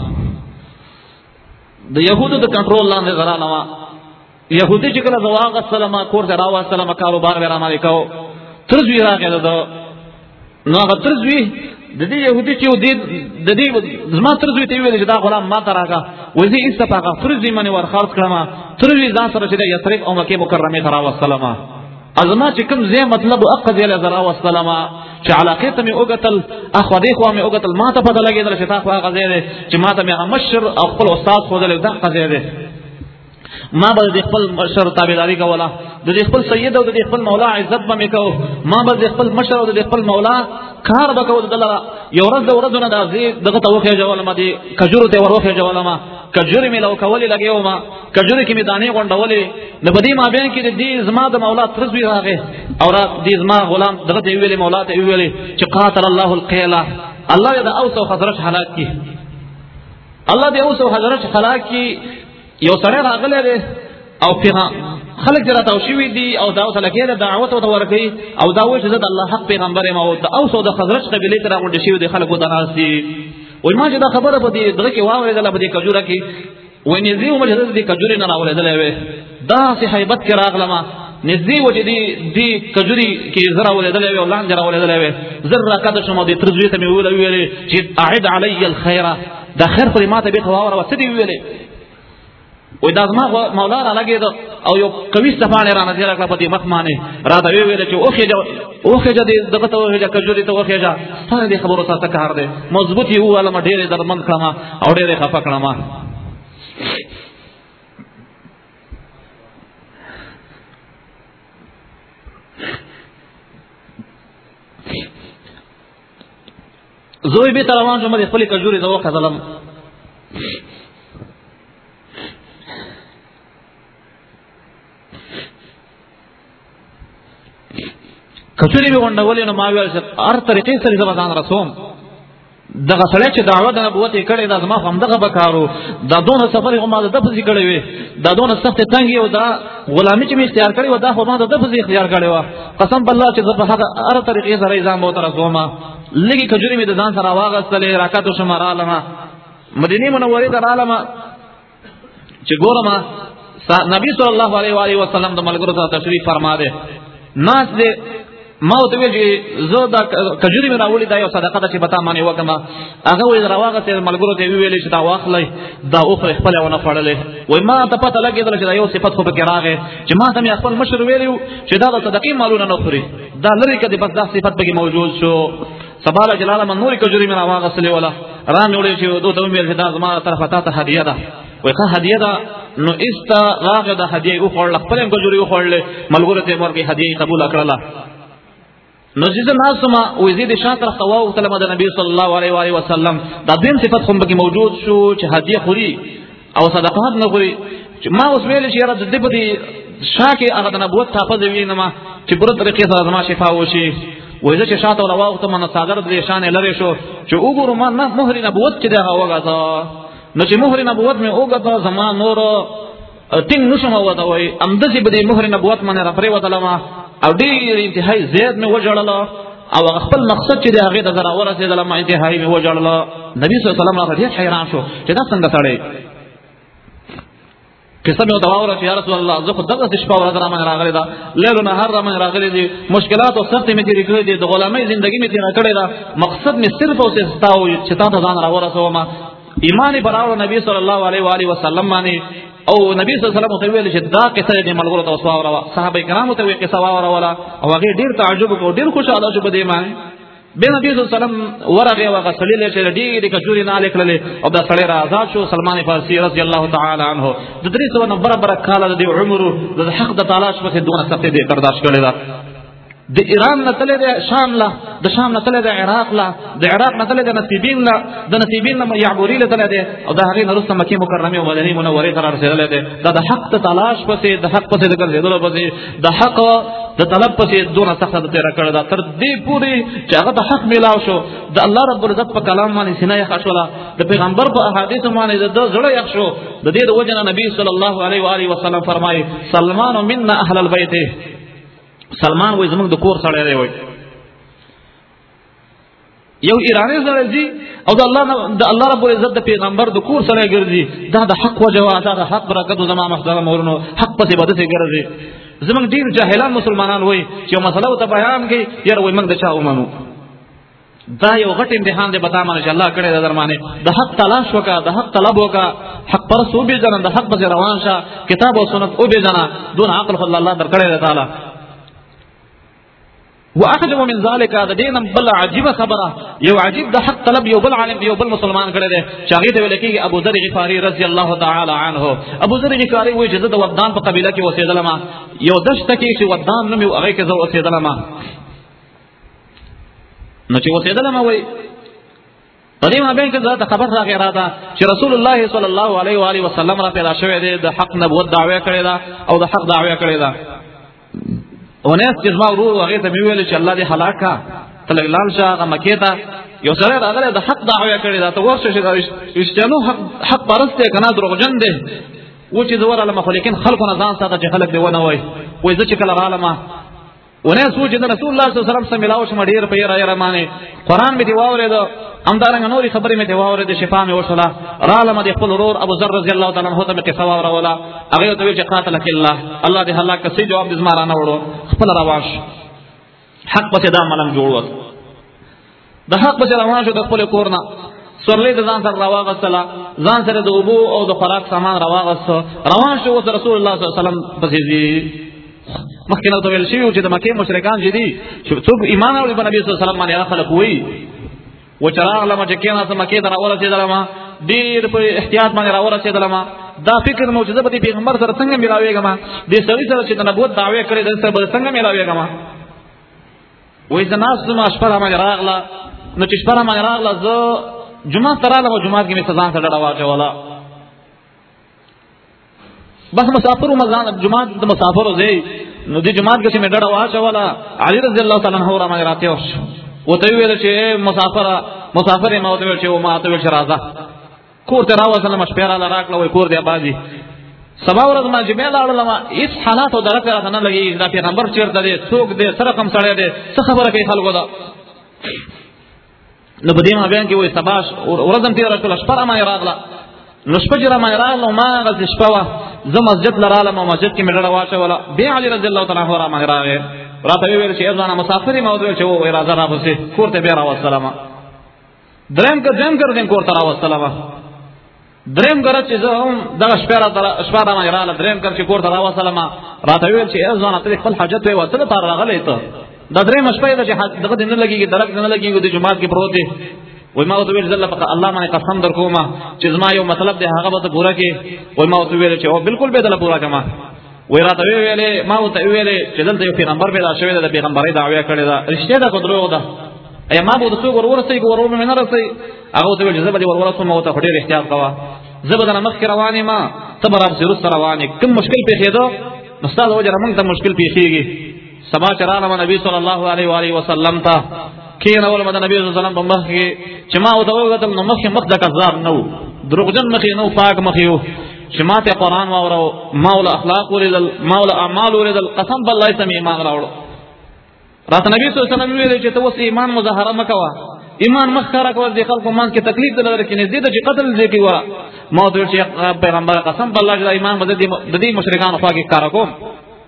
د يهودو د کنټرول لاندې زرانه ما يهودي چې کله واغسل ما کور ته راوستل ما کاروبار ورا ما لیکو ترځوی راغله د نو هغه ترځوی د دې يهودي چې د دې زما ترځوی ته ویل چې دا غلام ما تراګه وځي استفاقه ترځوی منی ور خرج کړم ترځوی ځان سره چې د یثرب او مکه مکرمه ته راوستل ما ازما چې کوم زه مطلب اقد ال زرا والسلام چې علاقه ته می اوګتل اخو دې خو می اوګتل ما ته پته لګیدل چې تا خو هغه زه چې ما ته می مشر او خپل استاد خو دل دا قضیه ده ما به د خپل مشر تابعداري کوله د خپل سید او د خپل مولا عزت به میکاو ما به د خپل مشر او د خپل مولا کار وکاو دلته یو ورځ د ورځونه د ازي دغه توخه جوړه ما دي کجورو ته وروخه جوړه ما کجوري مې لو کولې لګیو ما کجوري کې مې دانې غونډولې د بدی ما بین کې د دې زما د مولا ترزوی راغې او را دې زما غلام دغه دی ویلې مولا ته ویلې چې قاتل الله القيلا الله دې اوس او خزرج حالات کې الله دې اوس او خزرج حالات کې یو سره راغله ده او پیغام خلق جراته او شوی دي او دا اوس لکه دعوت او ورکي او دا وجه زد الله حق پیغمبر ما او دا اوس د خزرج قبيله تر غونډه شوی دي خلکو دناسي وای ما چې دا خبره په دې دغه کې واورېدله په دې کجوره کې وای نږدې و مجلس دې کجوري نه راولېدلې وې دا سي حیبت کې راغله ما نږدې و چې دې دې کجوري کې زرا ولېدلې وې او لاندې راولېدلې وې زر راکته شمو دې ترځوي ته مې ویل ویلې چې اعد علی الخير دا خیر پر ما ته به خواوره وسدي ویلې وای دا ما مولا را لګید او یو قوي صفانه را نظر کړ په دې مخ باندې را دا ویل چې اوخه اوخه دې دغه ته اوخه کجوري ته اوخه جا ستاره دې خبرو سره کار دې مضبوطی و علامه ډېرې درمن کړم او ډېرې خفه کړم زوی به تروان شو مې خپل کجوري ته اوخه ظلم کچوري به غونډولې نو ما ویل چې هر طریقې سره زبردان رسوم دغه سړی چې دعوه د نبوت یې کړې دا زما هم دغه بکارو دا دونه سفر هم ما د دپسې کړی وي دا دونه سخت تنګ یو دا غلامي چې مې اختیار کړې و دا خو ما د دپسې اختیار کړې وه قسم بالله چې زه په هغه هر طریقې سره ځان به ورته رسوم لږې کجوري مې د ځان سره واغېستلې راکاتو شم رالمه مدینې منورې ته رالمه چې ګورم نبي صلی الله علیه و آله وسلم د ملګرو سره تشریف فرما دی ناس دې ما ته ویل چې زه دا کجوري مې راولې دا یو صدقه ده چې بتا مانه وکم هغه وې راواغه ته ملګرو ته ویل چې دا واخلې دا اوخه خپل ونه فړلې وای ما ته پته لګېدل چې دا یو صفت خو به راغې چې ما ته مې خپل مشر ویلو چې دا د صدقې مالونه نه خوري دا لري کدي بس دا صفت به موجود شو سبحان جلال من نور کجوري مې راواغه سلې ولا ران وړې چې دوه ته ویل چې دا زما طرفه ته هدیه ده وای ښه هدیه ده نو استا راغه د هدیه او خپل خپل کجوري او خپل ملګرو ته ورکې هدیه قبول کړله نو چې ناسما وزید شاطر خواو تعالی د نبی صلی الله علیه و آله وسلم دا دیم صفت هم به موجود شو چې هدیه خوري او صدقات نه خوري ما اوس ویل چې را د دې په دې شاکه هغه د نبوت تحفظ وینم چې پر طریقې سره زما شفا وشي وایي چې شاته ولا وخت من صادر د شان لری شو چې وګورم ما مهر نبوت چې دا هوګه نو چې مهر نبوت مې وګه زما نور تین نشم ودا وای امدسي به مهر نبوت باندې را پرې وتلما او ډیر انتهایی زیات مې وجړل او خپل مقصد چې د هغه د زرا ورسېدل ما انتهایی مې وجړل نبی صلی الله علیه وسلم راغی حیران شو چې دا څنګه سړی کیسه مې دواوره چې یا رسول الله زه خو دغه شپه ورځ را باندې راغلی دا لیل نهار را باندې راغلی دي مشکلات او سختۍ مې تېرې کړې دي د غلامۍ ژوندۍ مې تېره کړې ده مقصد مې صرف او صرف ستا و چې تا ته ځان را ورسوم ایمان یې براوړه نبی صلی الله علیه و آله وسلم باندې او نبی صلی الله علیه وسلم ته ویل چې دا قصه دې ملګرو ته وسواره صحابه کرامو ته وی قصه واوره ولا او هغه ډیر تعجب کو ډیر خوشاله شو بده ما به نبی صلی الله علیه وسلم ورغه هغه سلیله چې ډیر کجوري نه لیکلې او دا سړی را آزاد شو سلمان فارسی رضی الله تعالی عنہ د درې سو نه برابر کاله د عمر د حق د تلاش په دونه سخت دې برداشت کړی دا د ایران نه تللی دی شام له د شام نه تللی دی عراق له د عراق نه تللی دی نصیبین له د نصیبین نه یعبوری له تللی دی او د هغې نه وروسته مکې مکرمې او مدینې منورې ته رارسېدلی دی دا د حق د تلاش پسې د حق پسې د ګرځېدلو پسې د حق د طلب پسې دونه سخته د تېره کړې ده تر دې پورې چې هغه د حق میلاو شو د الله رب العزت په کلام باندې سینه یخه شوله د پیغمبر په احادیثو باندې د ده زړه یخ شو د دې د وجې نه نبي صلی الله علیه و آله وسلم فرمایي سلمان منا اهل البیت سلمان وای زمونږ د کور سره دی وای یو ایرانی سره دی او د الله د الله رب العزت د پیغمبر د کور سره ګرځي دا د حق وجه دا د حق برکت زما محترم ورونو حق پسې بده سي ګرځي زمونږ ډیر جاهلان مسلمانان وای چې مسله ته بیان کوي یار وای موږ د چا ومنو دا یو غټ امتحان دی بتا مانه چې الله کړی د درمانه د حق تلاش وکا د حق طلب وکا حق پر سو به ځنه د حق په روان شه کتاب او سنت او به ځنه دون عقل خل الله در کړی تعالی واعجب من ذلك هذا دین بل عجيبه خبره یو عجیب د حق طلب یو بل عالم یو بل مسلمان کړی دی چاغې ته ویل کېږي ابو ذر غفاری رضی الله تعالی عنه ابو ذر غفاری وایي چې د ودان په قبیله کې اوسېدلم یو دشت کې چې ودان نوم یو هغه کې زه اوسېدلم نو چې اوسېدلم وایي په دې مابین کې دا خبر راغی راته چې رسول الله صلی الله علیه و آله وسلم را پیدا شوی دی د حق نبوت دعوی کړی دا او د حق دعوی کړی دا اونیس چې ما ورو هغه ته ویل چې الله دې هلاکا تل لال شاه مکه ته یو سره راغله د حق دعوی کړی دا ته ورشه چې اشتنو حق حق پرسته کنا دروغجن دی و چې زور علم خلکین خلکو نه ځان ساته چې خلک دی ونه وای وای زه چې کله رالم ونه سوچ د رسول الله صلی الله علیه وسلم سره ملاو شم ډیر په یاره یاره معنی قران می دی واورید امدارنګ نوري خبرې می دی واورید شفا می وشله رالم د خپل ورور ابو ذر رضی الله تعالی عنہ ته می قصه واورولا هغه ته وی چې قاتل الله الله دې هلاک کسي جواب دې زمارانه وړو خپل رواش حق په دا ملنګ جوړو د حق په روان شو د خپل کورنا سورلې د ځان سره راواغسله ځان سره د ابو او د خوراک سامان راواغسه روان شو رسول الله صلی الله علیه وسلم پسې مخکې نو ته ویل شي چې د مکه مشرکان چې دي چې څوک ایمان اوري په نبی صلی الله علیه وسلم باندې خلک وایي و چراغ لما چې کېنه سم مکه ته راورسېدلم ډېر په احتیاط باندې راورسېدلم دا فکر مو چې د پیغمبر سره څنګه ملاويږم د سړي سره چې د نبوت دعوی کړي د سره څنګه ملاويږم وې د ناس ما شپه ما راغله نو چې شپه ما راغله زه جمعه تراله او جمعه کې می سزا ته ډډه واچوله بس مسافر مزان جمعه د مسافر زی نو د جمعه کې می ډډه واچوله علي رضی الله تعالی عنہ را ما راته وش وته ویل چې مسافر مسافر ما وته ویل چې ما ته ویل راځه کور ته راوځم مشپېرا لراکله وای کور دی آبادی سبا ورځ ما جمعه لاړم هیڅ حالات او درته راته نه لګي دا پیغمبر چیرته دی څوک دی سره کوم سره دی څه خبره کوي خلکو دا نو په دې ما بیان کې وای سباش ورځم تیر رسول شپه ما راغله نو شپه جره ما راغله ما غز شپه وا زه مسجد لرالم او مسجد کې مړه واچوله بیا علي رضی الله تعالی عنہ را ما راغی راته ویل چې ځان مسافر ما ویل چې وای راځه را پسې کور ته بیا راوځلم دریم که دریم کړم کور ته راوځلم دریم ګر چې زه هم دغه شپه را شپه را ما رااله دریم کړ چې کور ته راوځلم راته ویل چې ځان ته خپل حاجت وي وته پر راغلی ته دا دریم شپه د دغه دین لګيږي درک نه لګيږي د جمعات کې پروت دی وای ما ته ویل زله په الله باندې قسم درکوما چې زما یو مطلب دی هغه به پورا کې وای ما ته ویل چې او بالکل به دله پورا کما وای راته ویلې ما ته ویلې چې دلته یو پیغمبر پیدا شوی دی د پیغمبري دعوی کړی دا رښتیا ده کو درو ده اي ما به تاسو ور ورسې کو ورور مې نه رسې هغه ته ویل چې زبر ور ورسې ما ته خټې احتیاط کوا زبر نه مخ روانې ما صبر اب سر روانې کوم مشکل پیښېدو استاد وجه موږ ته مشکل پیښېږي سبا چرانه نبی صلی الله علیه و آله وسلم ته کین اول مده نبی صلی الله علیه وسلم په مخ کې چې ما وته وګتل نو مخ مخ د کذاب نو دروغجن مخ نو پاک مخ یو چې ما ته قران واورو مولا اخلاق ولل مولا اعمال ولل قسم بالله سم ایمان راوړو راته نبی صلی الله علیه وسلم ویل چې ته اوس ایمان مظاهره مکوا ایمان مخکره کول دي خلکو مان کې تکلیف دلته کې نزدې د قتل دې کې وا ما ته چې پیغمبر قسم بالله چې ایمان بده دي د دې مشرکان خوا کې کار کوم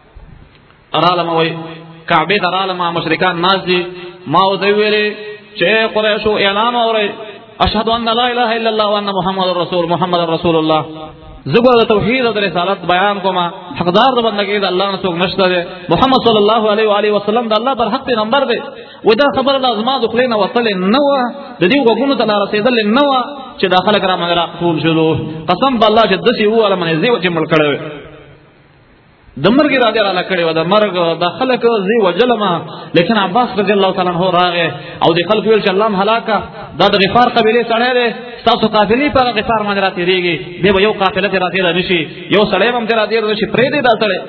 ارالم وای کعبه درالم مشرکان ناز دي ما ته ویل چې قریشو اعلان اوري اشهد ان لا اله الا الله وان محمد رسول محمد رسول الله زبر توحید او رسالت بیان کوما حقدار د بندګۍ د الله نه څوک نشته ده محمد صلی الله علیه و آله وسلم د الله پر حق پیغمبر دی ودا خبر لازمه د خلینو وصل نو د دې وګونو ته رسیدل نو چې داخله کرا مګر ټول شلو قسم بالله چې دسی و علم نه زی چې مل کړو د مرګ را دي را لکړې و د مرګ د خلک زی وجلما لیکن عباس رضی الله تعالی عنہ راغه او د خلک ویل چې الله هلاکه دا د غفار قبيله سره ده تاسو قافلې په غفار باندې راتېږي دی یو قافله ته راتېږي نشي یو سړی هم ته راتېږي نشي پرې دی دا سړی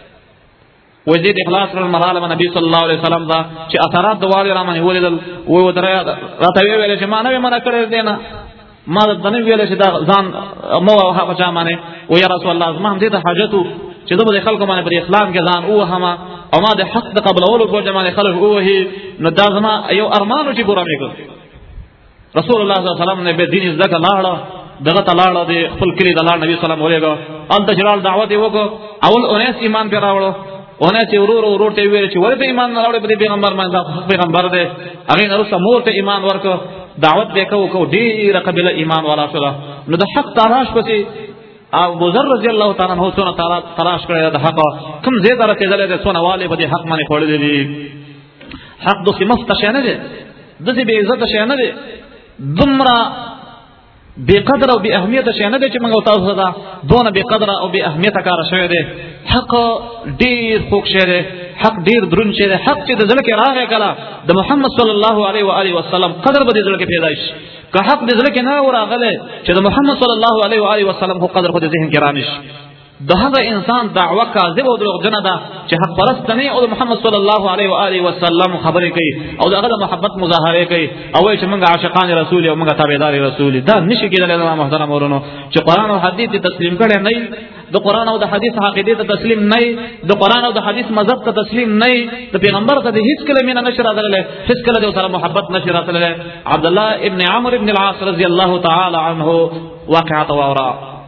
وزید اخلاص پر مراله نبی صلی الله علیه وسلم دا چې اثرات د والي را باندې ولیدل و و دریا راته ویل چې ما نه منا کړی دی نه ما د نه ویل چې دا ځان مو هغه بچا باندې و یا رسول الله زما هم دې ته حاجتو چې د خلکو باندې پر اسلام کې ځان او هما او ما د حق د قبلولو په جماعت خلک اوه نو دا زما یو ارمانو چې پورا میکړ. رسول الله صلی الله علیه وسلم نه به دین زکه لاړه دغه ته لاړه د خپل کلی د لاړ نبی صلی الله علیه وسلم ولېګو ال تجلال دعوت وکړو. اول اونیس ایمان پر راوړو، اونیس ورور ورور ته ویل چې ورته ایمان نه راوړې په پیغمبر باندې پیغمبر دې هغه نو رسول مور ته ایمان ورکو دعوت وکاو کو ډیره قبیله ایمان والا شوه. نو د حق تلاش پسې ابو ذر رضی الله تعالی عنہ څونه تلاش کړی د حق کوم زیات راکېدل د څونه والي په حق باندې خورل دي. حق د سمست شانه دي د دې به عزت شانه دي دمرا بقدر او باهمیت شانه دي چې موږ تاسو ته دونه بقدر او باهمیت کار شوی دی. حق ډیر خوږ شی دی، حق ډیر درون شی دی. حق چې د ځل کې راغی کله د محمد صلی الله علیه و آله وسلم قدر به د ځل کې پیدا شي. که حق د ځل کې نه وراغله چې د محمد صلی الله علیه و آله وسلم خو قدر خو د ذهن کې رانیش د هغه انسان دعوه کاذب او دروغجن ده چې حق پرست نه او محمد صلی الله علیه و آله وسلم خبرې کوي او دغه د محبت مظاهره کوي او چې موږ عاشقان رسول او موږ تابعدار رسول. دا نشي کېدلی د محترم ورونو چې قران او حدیث تسلیم کړي نه، د قران او د حدیث عقیده ته تسلیم نه، د قران او د حدیث مذهب ته تسلیم نه، د پیغمبر ته هیڅ کلمه نه نشر راغله، هیڅ کله د سره محبت نشر راغله. عبد الله ابن عمرو ابن العاص رضی الله تعالی عنه واقعه واورا.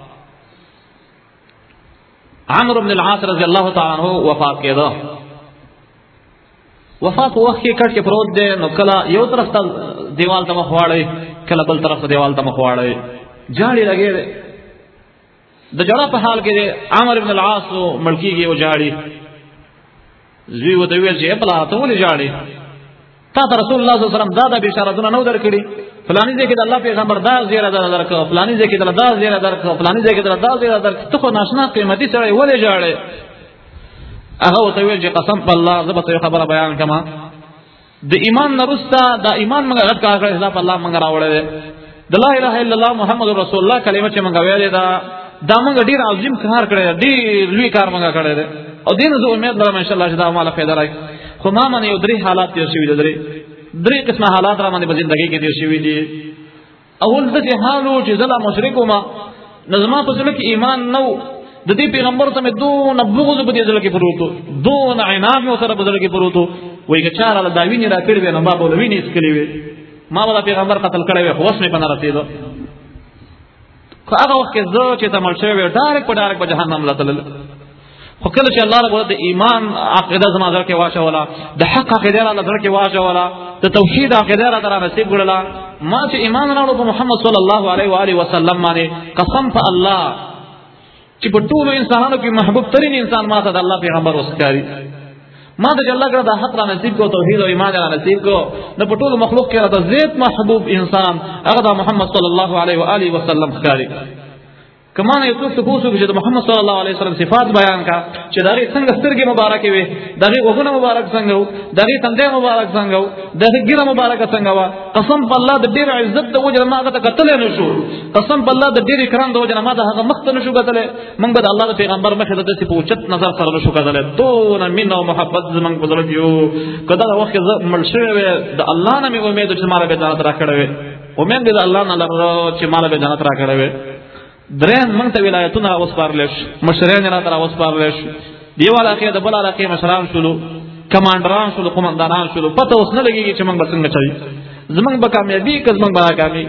عمرو بن العاص رضی الله تعالی عنہ وفات کېده. وفات وخت کې کټ کې پروت دی. نو کله یو طرف ته دیوال ته مخ واړی، کله بل طرف ته دیوال ته مخ واړی، جاړي لګي. د جړه په حال کې عمرو بن العاص ملکیږي او جاړي. زوی وته ویل چې په لا ته ولې جاړي؟ تا ته رسول الله صلی الله علیه وسلم دا د بشارتونه نو درکړي. فلانی ځکه د الله پیغمبر دا زیره درکړه، فلانی ځکه د دا زیره درکړه، فلانی ځکه د دا زیره درکړه. ته خو ناشنا قیمتي سره ولې جاړې؟ هغه وته ویل چې قسم په الله زه به خبره بیان کما. د ایمان نرستا د ایمان موږ غټ کار کړی، الله الله موږ راوړل د لا اله الا الله محمد رسول الله کلمه چې موږ ویلې دا دا موږ ډیر عظیم کار کړی، ډیر لوی کار موږ کړی او دین زه امید لرم ان شاء الله چې دا مال فایده راکړي. خو ما من یو درې حالات تیر شوي دي، درې درې قسمه حالات را باندې په ژوندۍ کې تیر شوي دي. اول د دې حالو چې زلا مشرک ما نظم په ځل کې ایمان نو د دې پیغمبر ته دون بغض په دې ځل کې پروتو، دون عناد مو سره په ځل کې پروتو. وایي چې چار له داوینه را کړی نه ما بوله ویني اسکلی وي، ما ولا پیغمبر قتل کړی وي، خو اوس نه پناه رسیدو. خو هغه وخت کې زه چې تمل شوی وي ډایرک په ډایرک په جهنم لتل. خو کله چې الله رب د ایمان عقیده زما در کې واشه ولا د حق عقیده را در کې واشه ولا د توحید عقیده را در نصیب ګړلا، ما چې ایمان راوړو په محمد صلی الله علیه و آله وسلم باندې قسم په الله چې په ټول انسانانو کې محبوب ترين انسان ما ته د الله پیغمبر وسکاري. ما د الله ګره د حق را نصیب کو، توحید او ایمان را نصیب کو. د په ټول مخلوق کې را د زیات محبوب انسان هغه د محمد صلی الله علیه و آله وسلم ښکاری. کمان یو څوک تاسو چې د محمد صلی الله علیه وسلم صفات بیان کا چې دغه څنګه سترګې مبارکې وي، دغه وګونه مبارک څنګه وو، دغه تندې مبارک څنګه وو، دغه ګیره مبارک څنګه وا. قسم بالله د ډیر عزت د وجه ما هغه کتل نه شو، قسم بالله د ډیر کرام د وجه ما هغه مخ ته نه شو کتل. موږ د الله د پیغمبر مخه د دې په اوچت نظر سره نه شو کتل. دون من او محبت زمنګ بدل یو کدا وخت ملشوي د الله نه مې امید چې مال به جنت راکړي، امید دې الله نه لرو چې مال به جنت راکړي. درېم موږ ته ولایتونه اوسپارل شي، مشران را تر اوسپارل شي، دیواله کې د بل علاقې مشران شولو، کمانډران شولو، قومندانان شولو. پته اوس نه لګيږي چې موږ به څنګه چي زمنګ به کامیابی کز موږ به ناکامي.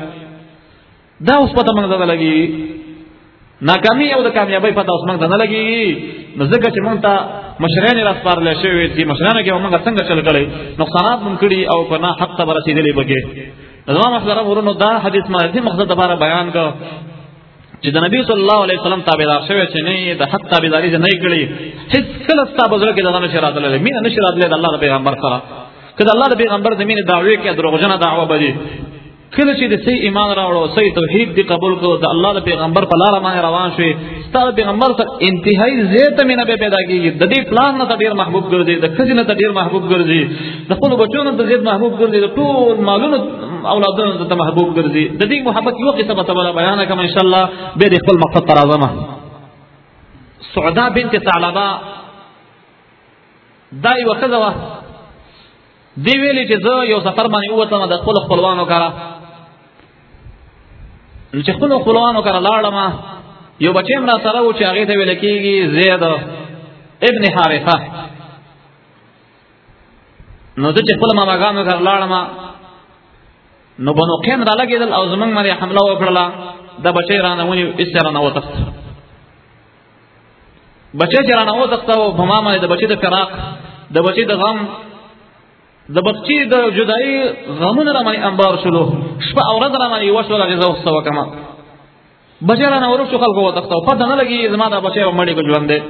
دا اوس پته موږ ته لګي ناکامي او د کامیابی پته اوس موږ ته نه لګي. نو ځکه چې موږ ته مشران را اوسپارل شي وي چې مشران کې موږ څنګه چل کړي، نقصانات مونږ کړي او په نه حق ته رسیدلې بګي. زما محترم ورونو دا حدیث ما دې مقصد لپاره بیان کا چې د نبی صلی الله علیه وسلم تابعدار شوی چې نه د حق تابعداري نه کړي، هیڅ کله ستاسو بزرګ کې دغه نشرات لري، مين نشرات لري د الله د پیغمبر سره. کله الله د پیغمبر د مين دعوی کې دروغجنه دعوه بدي، کله چې د صحیح ایمان راوړو، صحیح توحید دی قبول کړو، د الله د پیغمبر په لار باندې روان شوي، ستاسو پیغمبر سره انتهایی زیاته مینه به پیدا کیږي. د دې پلان نه ډیر محبوب ګرځي، د خزینه ته ډیر محبوب ګرځي، د خپل بچونو ته زیات محبوب ګرځي، د ټول مالونو اولادونو ته محبوب ګرځي. د دې محبت یو قصه به تبلا بیان کوم ان شاء الله به د خپل مقصد تر اعظمه. سعدا بنت ثعلبه دای وخذوا دی ویلي چې زه یو سفر باندې ووتم د خپل خپلوانو کړه، چې خپل خپلوانو کړه لاړم. یو بچیم را سره و چې هغه ته ویل کېږي زید ابن حارثه. نو د چې خپل ماماګانو سره لاړم نو بنو قین را لګېدل او زمونږ باندې حمله وکړله دا بچی رانه ونیو ایسته رانه وتښته بچی چې رانه وتښته و په ما باندې د بچی د فراق د بچی د غم د بچی د جدایي غمونه را باندې انبار شلو شپه او ورځ را باندې یوه شوله غذا وخته وکړمه بچی رانه ورک شو خلکو وتښته و پته نه لګي زما دا بچی به مړی کو ژوند دی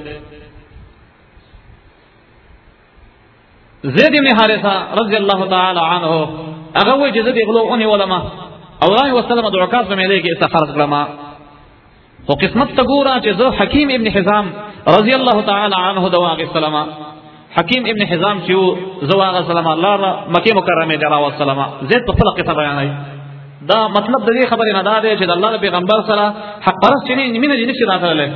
زید بن حارثه رضی الله تعالی عنه هغه وایي چې زه دې غلو ونیولم او رای وسلم د عکاظ په مېلې کې استخاره کړم خو قسمت ته ګوره چې زه حکیم ابن حزام رضی الله تعالی عنه د واغ السلام حکیم ابن حزام چې زه واغ السلام الله را مکه مکرمه ته راو السلام زید په خپل قصه بیانوي دا مطلب د دې خبرې نه دا دی چې د الله پیغمبر سره حق پرست چې نه مینه دې نشي راغله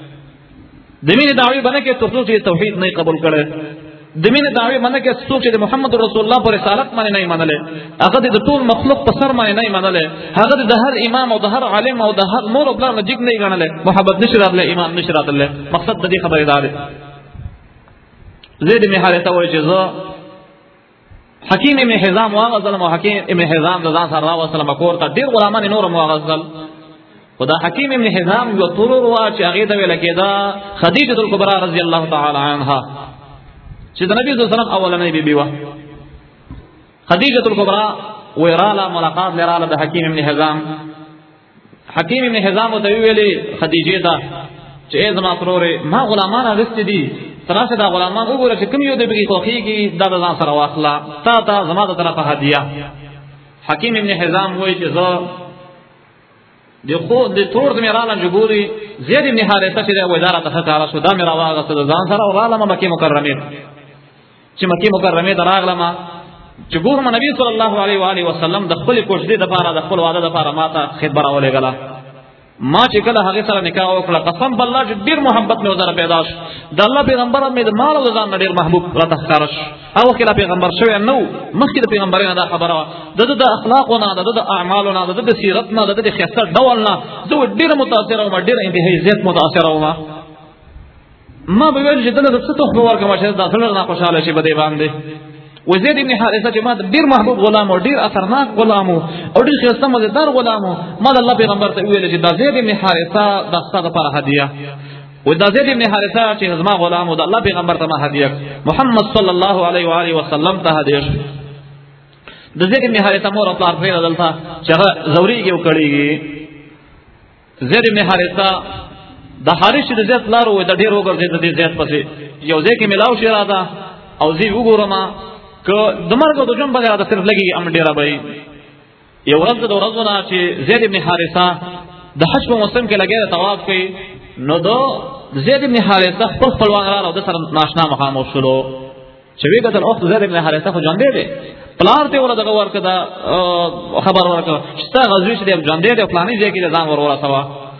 د مینه دعوی باندې کې څوک چې توحید نه قبول کړي د مینه دعوی باندې کې څوک چې محمد رسول الله پر رسالت باندې نه منله هغه د ټول مخلوق په سر باندې نه منله هغه د هر امام او د هر عالم او د هر مور او بلار نه جګ نه غنله محبت نشي راغله ایمان نشي راغله مقصد د دې خبرې دا دی زید بن حارثه وایي چې زه حکیم ابن حزام واغزل او حکیم ابن حزام د ځان سره راوصله مکور ته ډیر غلامان نور واغزل خدا حکیم ابن حزام یو تورور وا چې هغه ته ویل کېدا خدیجه الکبرى رضی الله تعالی عنها چې د نبی صلی الله علیه وسلم اولنۍ بیبي وا خدیجه الکبرى ویراله ملاقات لراله د حکیم ابن حزام حکیم ابن حزام ته ویلي خدیجه ته چې زما ترورې ما غلامان اغست دي تراشه دا غلامان وګوره چې کوم یو د بګي خوخيږي دا د ځان سره واخلا تا ته زما د طرفه هدیه حکیم ابن حزام وایي چې زه د خو د تور د میراله جګوري زید ابن حارثه چې د وزارت څخه کار شو دا میرا واغه د ځان سره وراله مکه مکرمه چې مکه مکرمه دراغله ما چې ګورم نبی صلی الله علیه و آله وسلم د خپل کوشدي د لپاره د خپل واده د لپاره ماته خبره ولېګله ما چې کله هغه سره نکاح وکړه قسم بالله چې ډیر محبت مې وزره پیدا شو د الله پیغمبر مې د مال او ځان ډیر محبوب را تخکارش او کله پیغمبر شوی نو مخکې د پیغمبرانو دا خبره د د اخلاقونو د د اعمالونو د د سیرتونو د د خیاست ډولنا زه ډیر متاثر او ډیر انتهایی زیات متاثر وم ما به ویل چې دغه څه ته خبر ورکړم چې دا څلور نه خوشاله شي بده باندې وزید ابن حارثه چې ما ډیر محبوب غلام او ډیر اثرناک غلام او ډیر خیرسته مزیدار غلام ما د الله پیغمبر ته ویل چې دا زید ابن حارثه د ستاسو لپاره هدیه و دا زید ابن حارثه چې زما غلام او د الله پیغمبر ته ما هدیه محمد صلی الله علیه و آله وسلم ته هدیه د زید ابن حارثه مور او پلار پرې دلته چې زوريږي او کړيږي زید ابن حارثه د حارث د زید لارو د ډیر وګرځي د زید پسې یو ځکه ملاو شي راځه او زی وګورم که د مرګ د جون بغیر د صرف لګي ام ډیره به یو ورځ د ورځونه چې زید ابن حارثه د حج په موسم کې لګي طواف کوي نو دو زید ابن حارثه خپل خپلوان راو د سره ناشنا مخامخ شلو چې وی کتل اوخت زید ابن حارثه خو جون دی پلار ته ورته ورکړه دا خبر ورکړه چې غزوی چې جون دی د پلانې ځای کې ځان ورور سوا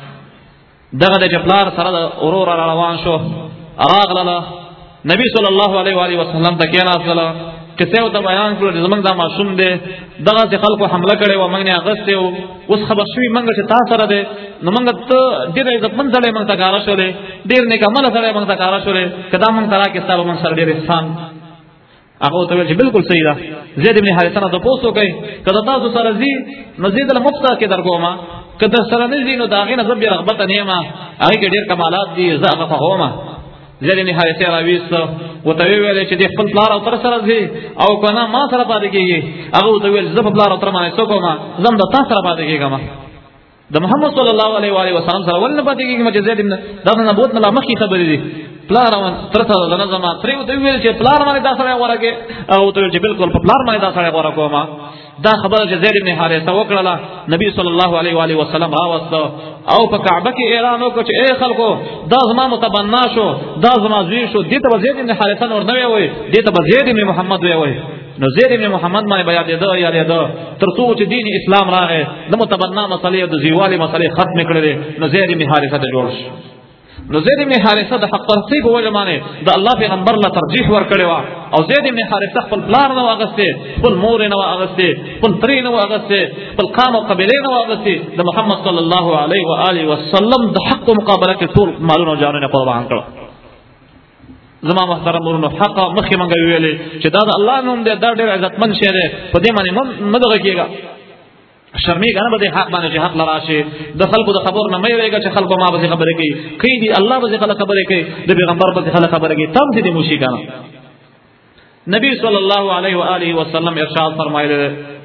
دغه د پلار سره اورور روان شو راغله نبی صلی الله علیه و آله وسلم ته کېناستله کیسه او ته بیان کړو چې زمنګ دا معصوم دی دغه چې خلکو حمله کړي و موږ نه اغسته او اوس خبر شوی موږ چې تاسو سره دی نو موږ ته ډېر عزت من سره موږ ته کار شولې ډېر نیک عمل سره موږ ته کار شولې کدا موږ ترا کې ستاسو موږ سره ډېر احسان هغه ته ویل چې بالکل صحیح ده زید ابن حارثه نه تاسو کوي کدا تاسو سره زی نو زید له مفتا کې درګوما کدا سره نه زی نو داغه نه زب رغبت نه ما هغه کې ډېر کمالات دي زغه فهمه زید ابن حارثه راويست وته ویل چې د خپل پلار او تر سره زی او کنه ما سره پاتې کیږي هغه ته ویل زب پلار او تر ما څوک ما زم د تاسو سره پاتې کیږم د محمد صلی الله علیه و آله وسلم سره ولنه پاتې کیږي چې زید ابن دا نبوت نه مخکې خبرې دي پلار او تر سره د نظم تر ته ویل چې پلار باندې دا سره ورکه او ته چې بالکل په پلار باندې دا سره ورکه ما دا خبره چې زید ابن حارثه وکړه نبی صلی الله علیه و آله وسلم راوست او په کعبه کې اعلان وکړ چې اے خلکو دا زما متبنا شو دا زما زوی شو دې ته زید ابن حارثه نور نه وي دې ته زید ابن محمد وي نو زید ابن محمد باندې بیا دې دا یا دې تر څو چې دین اسلام راغی د متبنا مسلې د زیوالي مسلې ختم کړې نو زید ابن حارثه ته جوړ شو نو زید ابن حارثه د حق پرستی په وجه باندې د الله پیغمبر له ترجیح ورکړی و او زید ابن حارثه خپل پلار نه واغسته خپل مور نه واغسته خپل تری نه واغسته خپل قام او قبیله نه واغسته د محمد صلی الله علیه و آله وسلم د حق مقابله کې ټول مالونه او جانونه قربان کړ زما محترم ورونو حق مخې مونږ ویلې چې دا د الله نوم دی، دا ډېر عزتمن شی دی، په دې باندې مه دغه کېږه، شرمېږه نه په دې حق باندې چې حق له راشي. د خلکو د خبرو نه مه وېرېږه چې خلکو ما پسې خبرې کوي، کوي دي الله پسې خلک خبرې کوي، د پیغمبر پسې خلک خبرې کوي، تم دې موشي کنه. نبی صلی الله علیه و آله وسلم ارشاد فرمایلی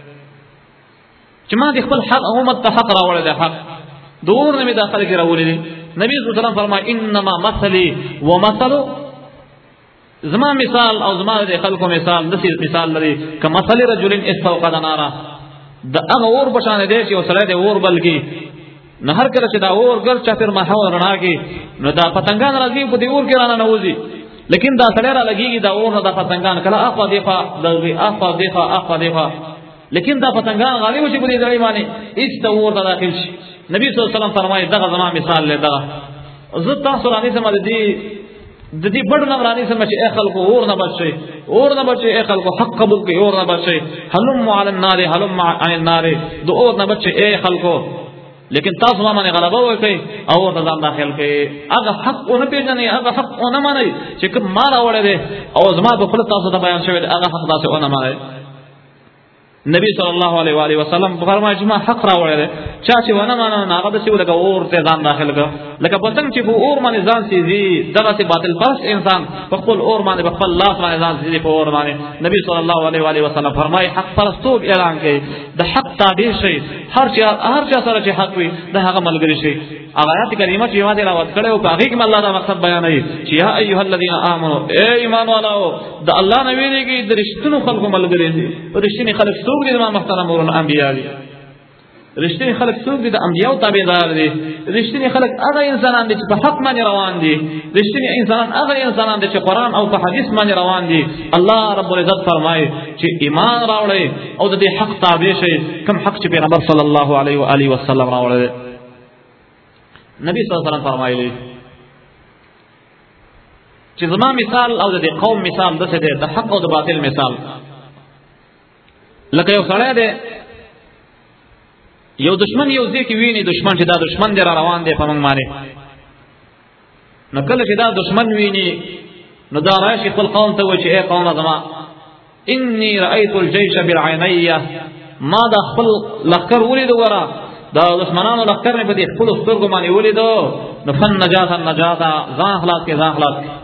چې ما د خپل حق امت ته حق راوړی دی، حق د اور نه مې دا خلک راوړي دي. نبی صلی الله علیه وسلم فرمایي انما مثلی و مثل، زما مثال او زما د خلکو مثال داسې مثال لري که مثل رجل استوقد نارا، د هغه اور په شان دی چې یو سړی د اور بل کي، نه هر کله چې دا اور ګر چاپېر ماحول رڼا کي نو دا پتنګان راځي په دې اور کې رانه نوځي، لیکن دا سړی را لګېږي دا اور نه دا پتنګان کله اخوا دیخوا دغې اخوا دیخوا اخوا دیخوا، لیکن دا پتنګان غالب شي په دې ځای باندې هېڅ د اور ته داخل شي. نبی صلی الله علیه وسلم فرمایي دغه زما مثال دی، دغه زه تاسو رانیسم د دې د دې بډ نه رانیسم چې ای خلکو اور نه بچ شئ، اور نه بچ شئ، ای خلکو حق قبول کړئ، اور نه بچ شئ، هلم علی النار هلم عن النار، د اور نه بچ شئ ای خلکو، لیکن تاسو ما باندې غلبه وکړئ او ور ځان داخل کړئ، هغه حق ونه پیژنئ، هغه حق ونه منئ چې کوم ما راوړی دی او زما په خپله تاسو ته بیان شوی دی، هغه حق داسې ونه منئ. نبی صلی الله علیه و آله وسلم فرمایي چې ما حق راوړی دی، چا چې ونه منه نو هغه داسې لکه اور ته ځان داخل کړه، لکه پتنګ چې په اور باندې ځان سیځي، دغسې باطل پرست انسان په خپل اور باندې په خپل لاس باندې ځان سیځي په اور باندې. نبی صلی الله علیه و آله وسلم فرمایي حق پرستوب اعلان کړئ، د حق تابع شئ، هر چا هر چا سره چې حق وي د هغه ملګری شئ. هغه آیات کریمه چې ما دې راوت کړی او په هغې کې الله دا مقصد بیانوي چې یا ایها الذین آمنو، ای ایمان والاو د الله نه ویرېږئ، د رښتینو خلکو ملګري دي. رښتیني خلک څوک دي؟ زما محترم ورونو انبیا دي. رښتینی خلک څوک دي؟ د انبیاو تابعدار دي. رښتینی خلک هغه انسانان دي چې په حق باندې روان دي. رښتینی انسانان هغه انسانان دي چې قرآن او په حدیث باندې روان دي. الله رب العزت فرمایي چې ایمان راوړئ او د دې حق تابع شئ، کوم حق چې پیغمبر صلی الله علیه و آله وسلم راوړی. نبی صلی الله علیه وسلم فرمایلی چې زما مثال او د دې قوم مثال داسې دی، د حق او د باطل مثال. لکه یو سړی دی، یو دشمن یو ځای کې ویني دشمن چې دا دشمن دی را روان دی په موږ باندې، نو کله چې دا دشمن ویني نو دا راشي خپل قوم ته وایي چې ای قومه زما انی رأیت الجیش بالعینیه، ما دا خپل لښکر ولیدو، ګوره دا دشمنانو لښکر مې په دې خپلو سترګو باندې ولیدو، نو فن نجاته نجاته، ځان خلاص کړې ځان خلاص کړې.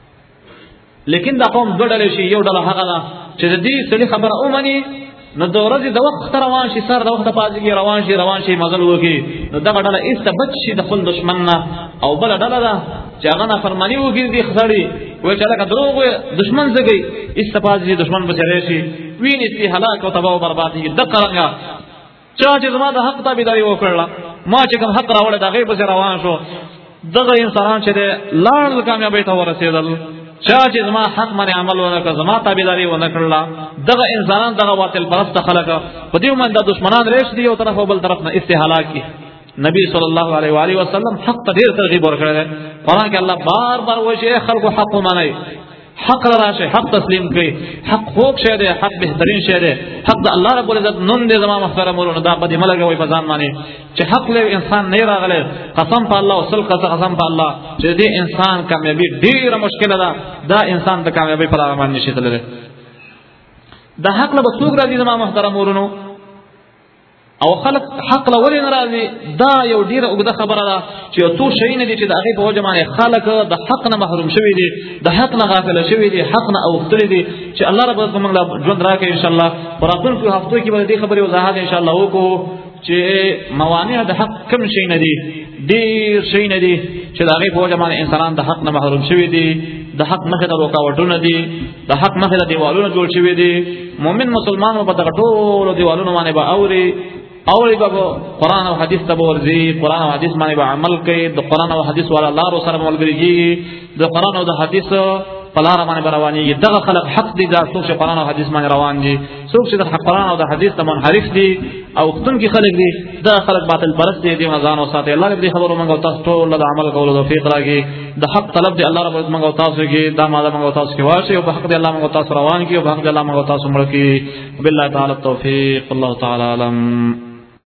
لیکن دا قوم دوه ډلې شي، یو ډله هغه ده چې د دې سړي خبره ومني، نو د ورځې د وخت روان شي، سر د وخت پازېږي، روان شي روان شي مزل وکړي، نو دغه ډله ایسته بچ شي د خپل دشمن نه. او بله ډله ده چې هغه نافرماني وکړي دې سړي، وایي چې لکه دروغ وایي دشمن زګوي، ایسته پازېږي دشمن پسې راشي، وینې سي هلاک او تباه او بربادېږي. دقه رنګه چا چې زما د حق تابعداري وکړله، ما چې کوم حق راوړی د هغې پسې روان شو، دغه انسانان چې دی لاړل کامیابۍ ته ورسېدل. چا چې زما حق باندې عمل ونه کړ، زما تابعداري ونه کړله، دغه انسانان دغه باطل پرسته خلک په دې باندې د دشمنان ریش دي، یو طرف او بل طرف نه استهلاک کی. نبی صلی الله علیه و آله وسلم حق ته ډېر ترغیب ورکړی دی. قرآن کې الله بار بار وایي چې خلکو حق ومنئ، حق راشي، حق تسلیم کړئ، حق خوږ شی دی، حق بهترین شی دی، حق د الله رب العزت نوم دی. زما محترم ورونو دا بدې مه لګوئ په ځان باندې چې حق له انسان نه راغلی، قسم په الله او سل قسم په الله چې دې انسان کامیابي ډېره مشکله ده، دا انسان د کامیابۍ په لاره باندې نشي تللی. د حق له به څوک راځي زما محترم ورونو؟ او خلق حق له ولې نه راځي؟ دا یو ډېره اوږده خبره ده چې یو څو شیونه دي چې د هغې په وجه باندې خلک د حق نه محروم شوي دي، د حق نه غافله شوي دي، حق نه اوښتلي دي. چې الله رب العزت موږ له ژوند راکړي انشاءالله. په راتلونکو هفتو کې به د دې خبرې وضاحت انشاءالله وکړو چې موانع د حق کوم شیونه دي. ډېر شیونه دي چې د هغې په وجه باندې انسانان د حق نه محروم شوي دي، د حق مخې ته رکاوټونه دي، د حق مخې ته دیوالونه جوړ شوي دي. مؤمن مسلمان به په دغه ټولو دیوالونو باندې به اوري اوري به قرآن او حدیث ته به ورځي، قرآن او حدیث باندې به عمل کوي، د قرآن او حدیث والا لارو سره به ملګري کېږي، د قرآن او د حدیث په لاره باندې به روانېږي. دغه خلک حق دي، دا څوک چې قرآن او حدیث باندې روان دي. څوک چې د قرآن او د حدیث ته منحرف دي او اوښتونکي خلک دي، دا خلک باطل پرست دي، دې نه ځان وساتئ. الله دې خبرو موږ او تاسو ټول د عمل کولو توفیق راکړي. د حق طلب دې الله رب العزت موږ او تاسو کې دا ماده موږ او تاسو کې واچي، او په حق دې الله موږ او تاسو روان کړي، او په حق دې الله موږ او تاسو مړ کړي. بالله تعالی التوفیق. الله تعالی اعلم.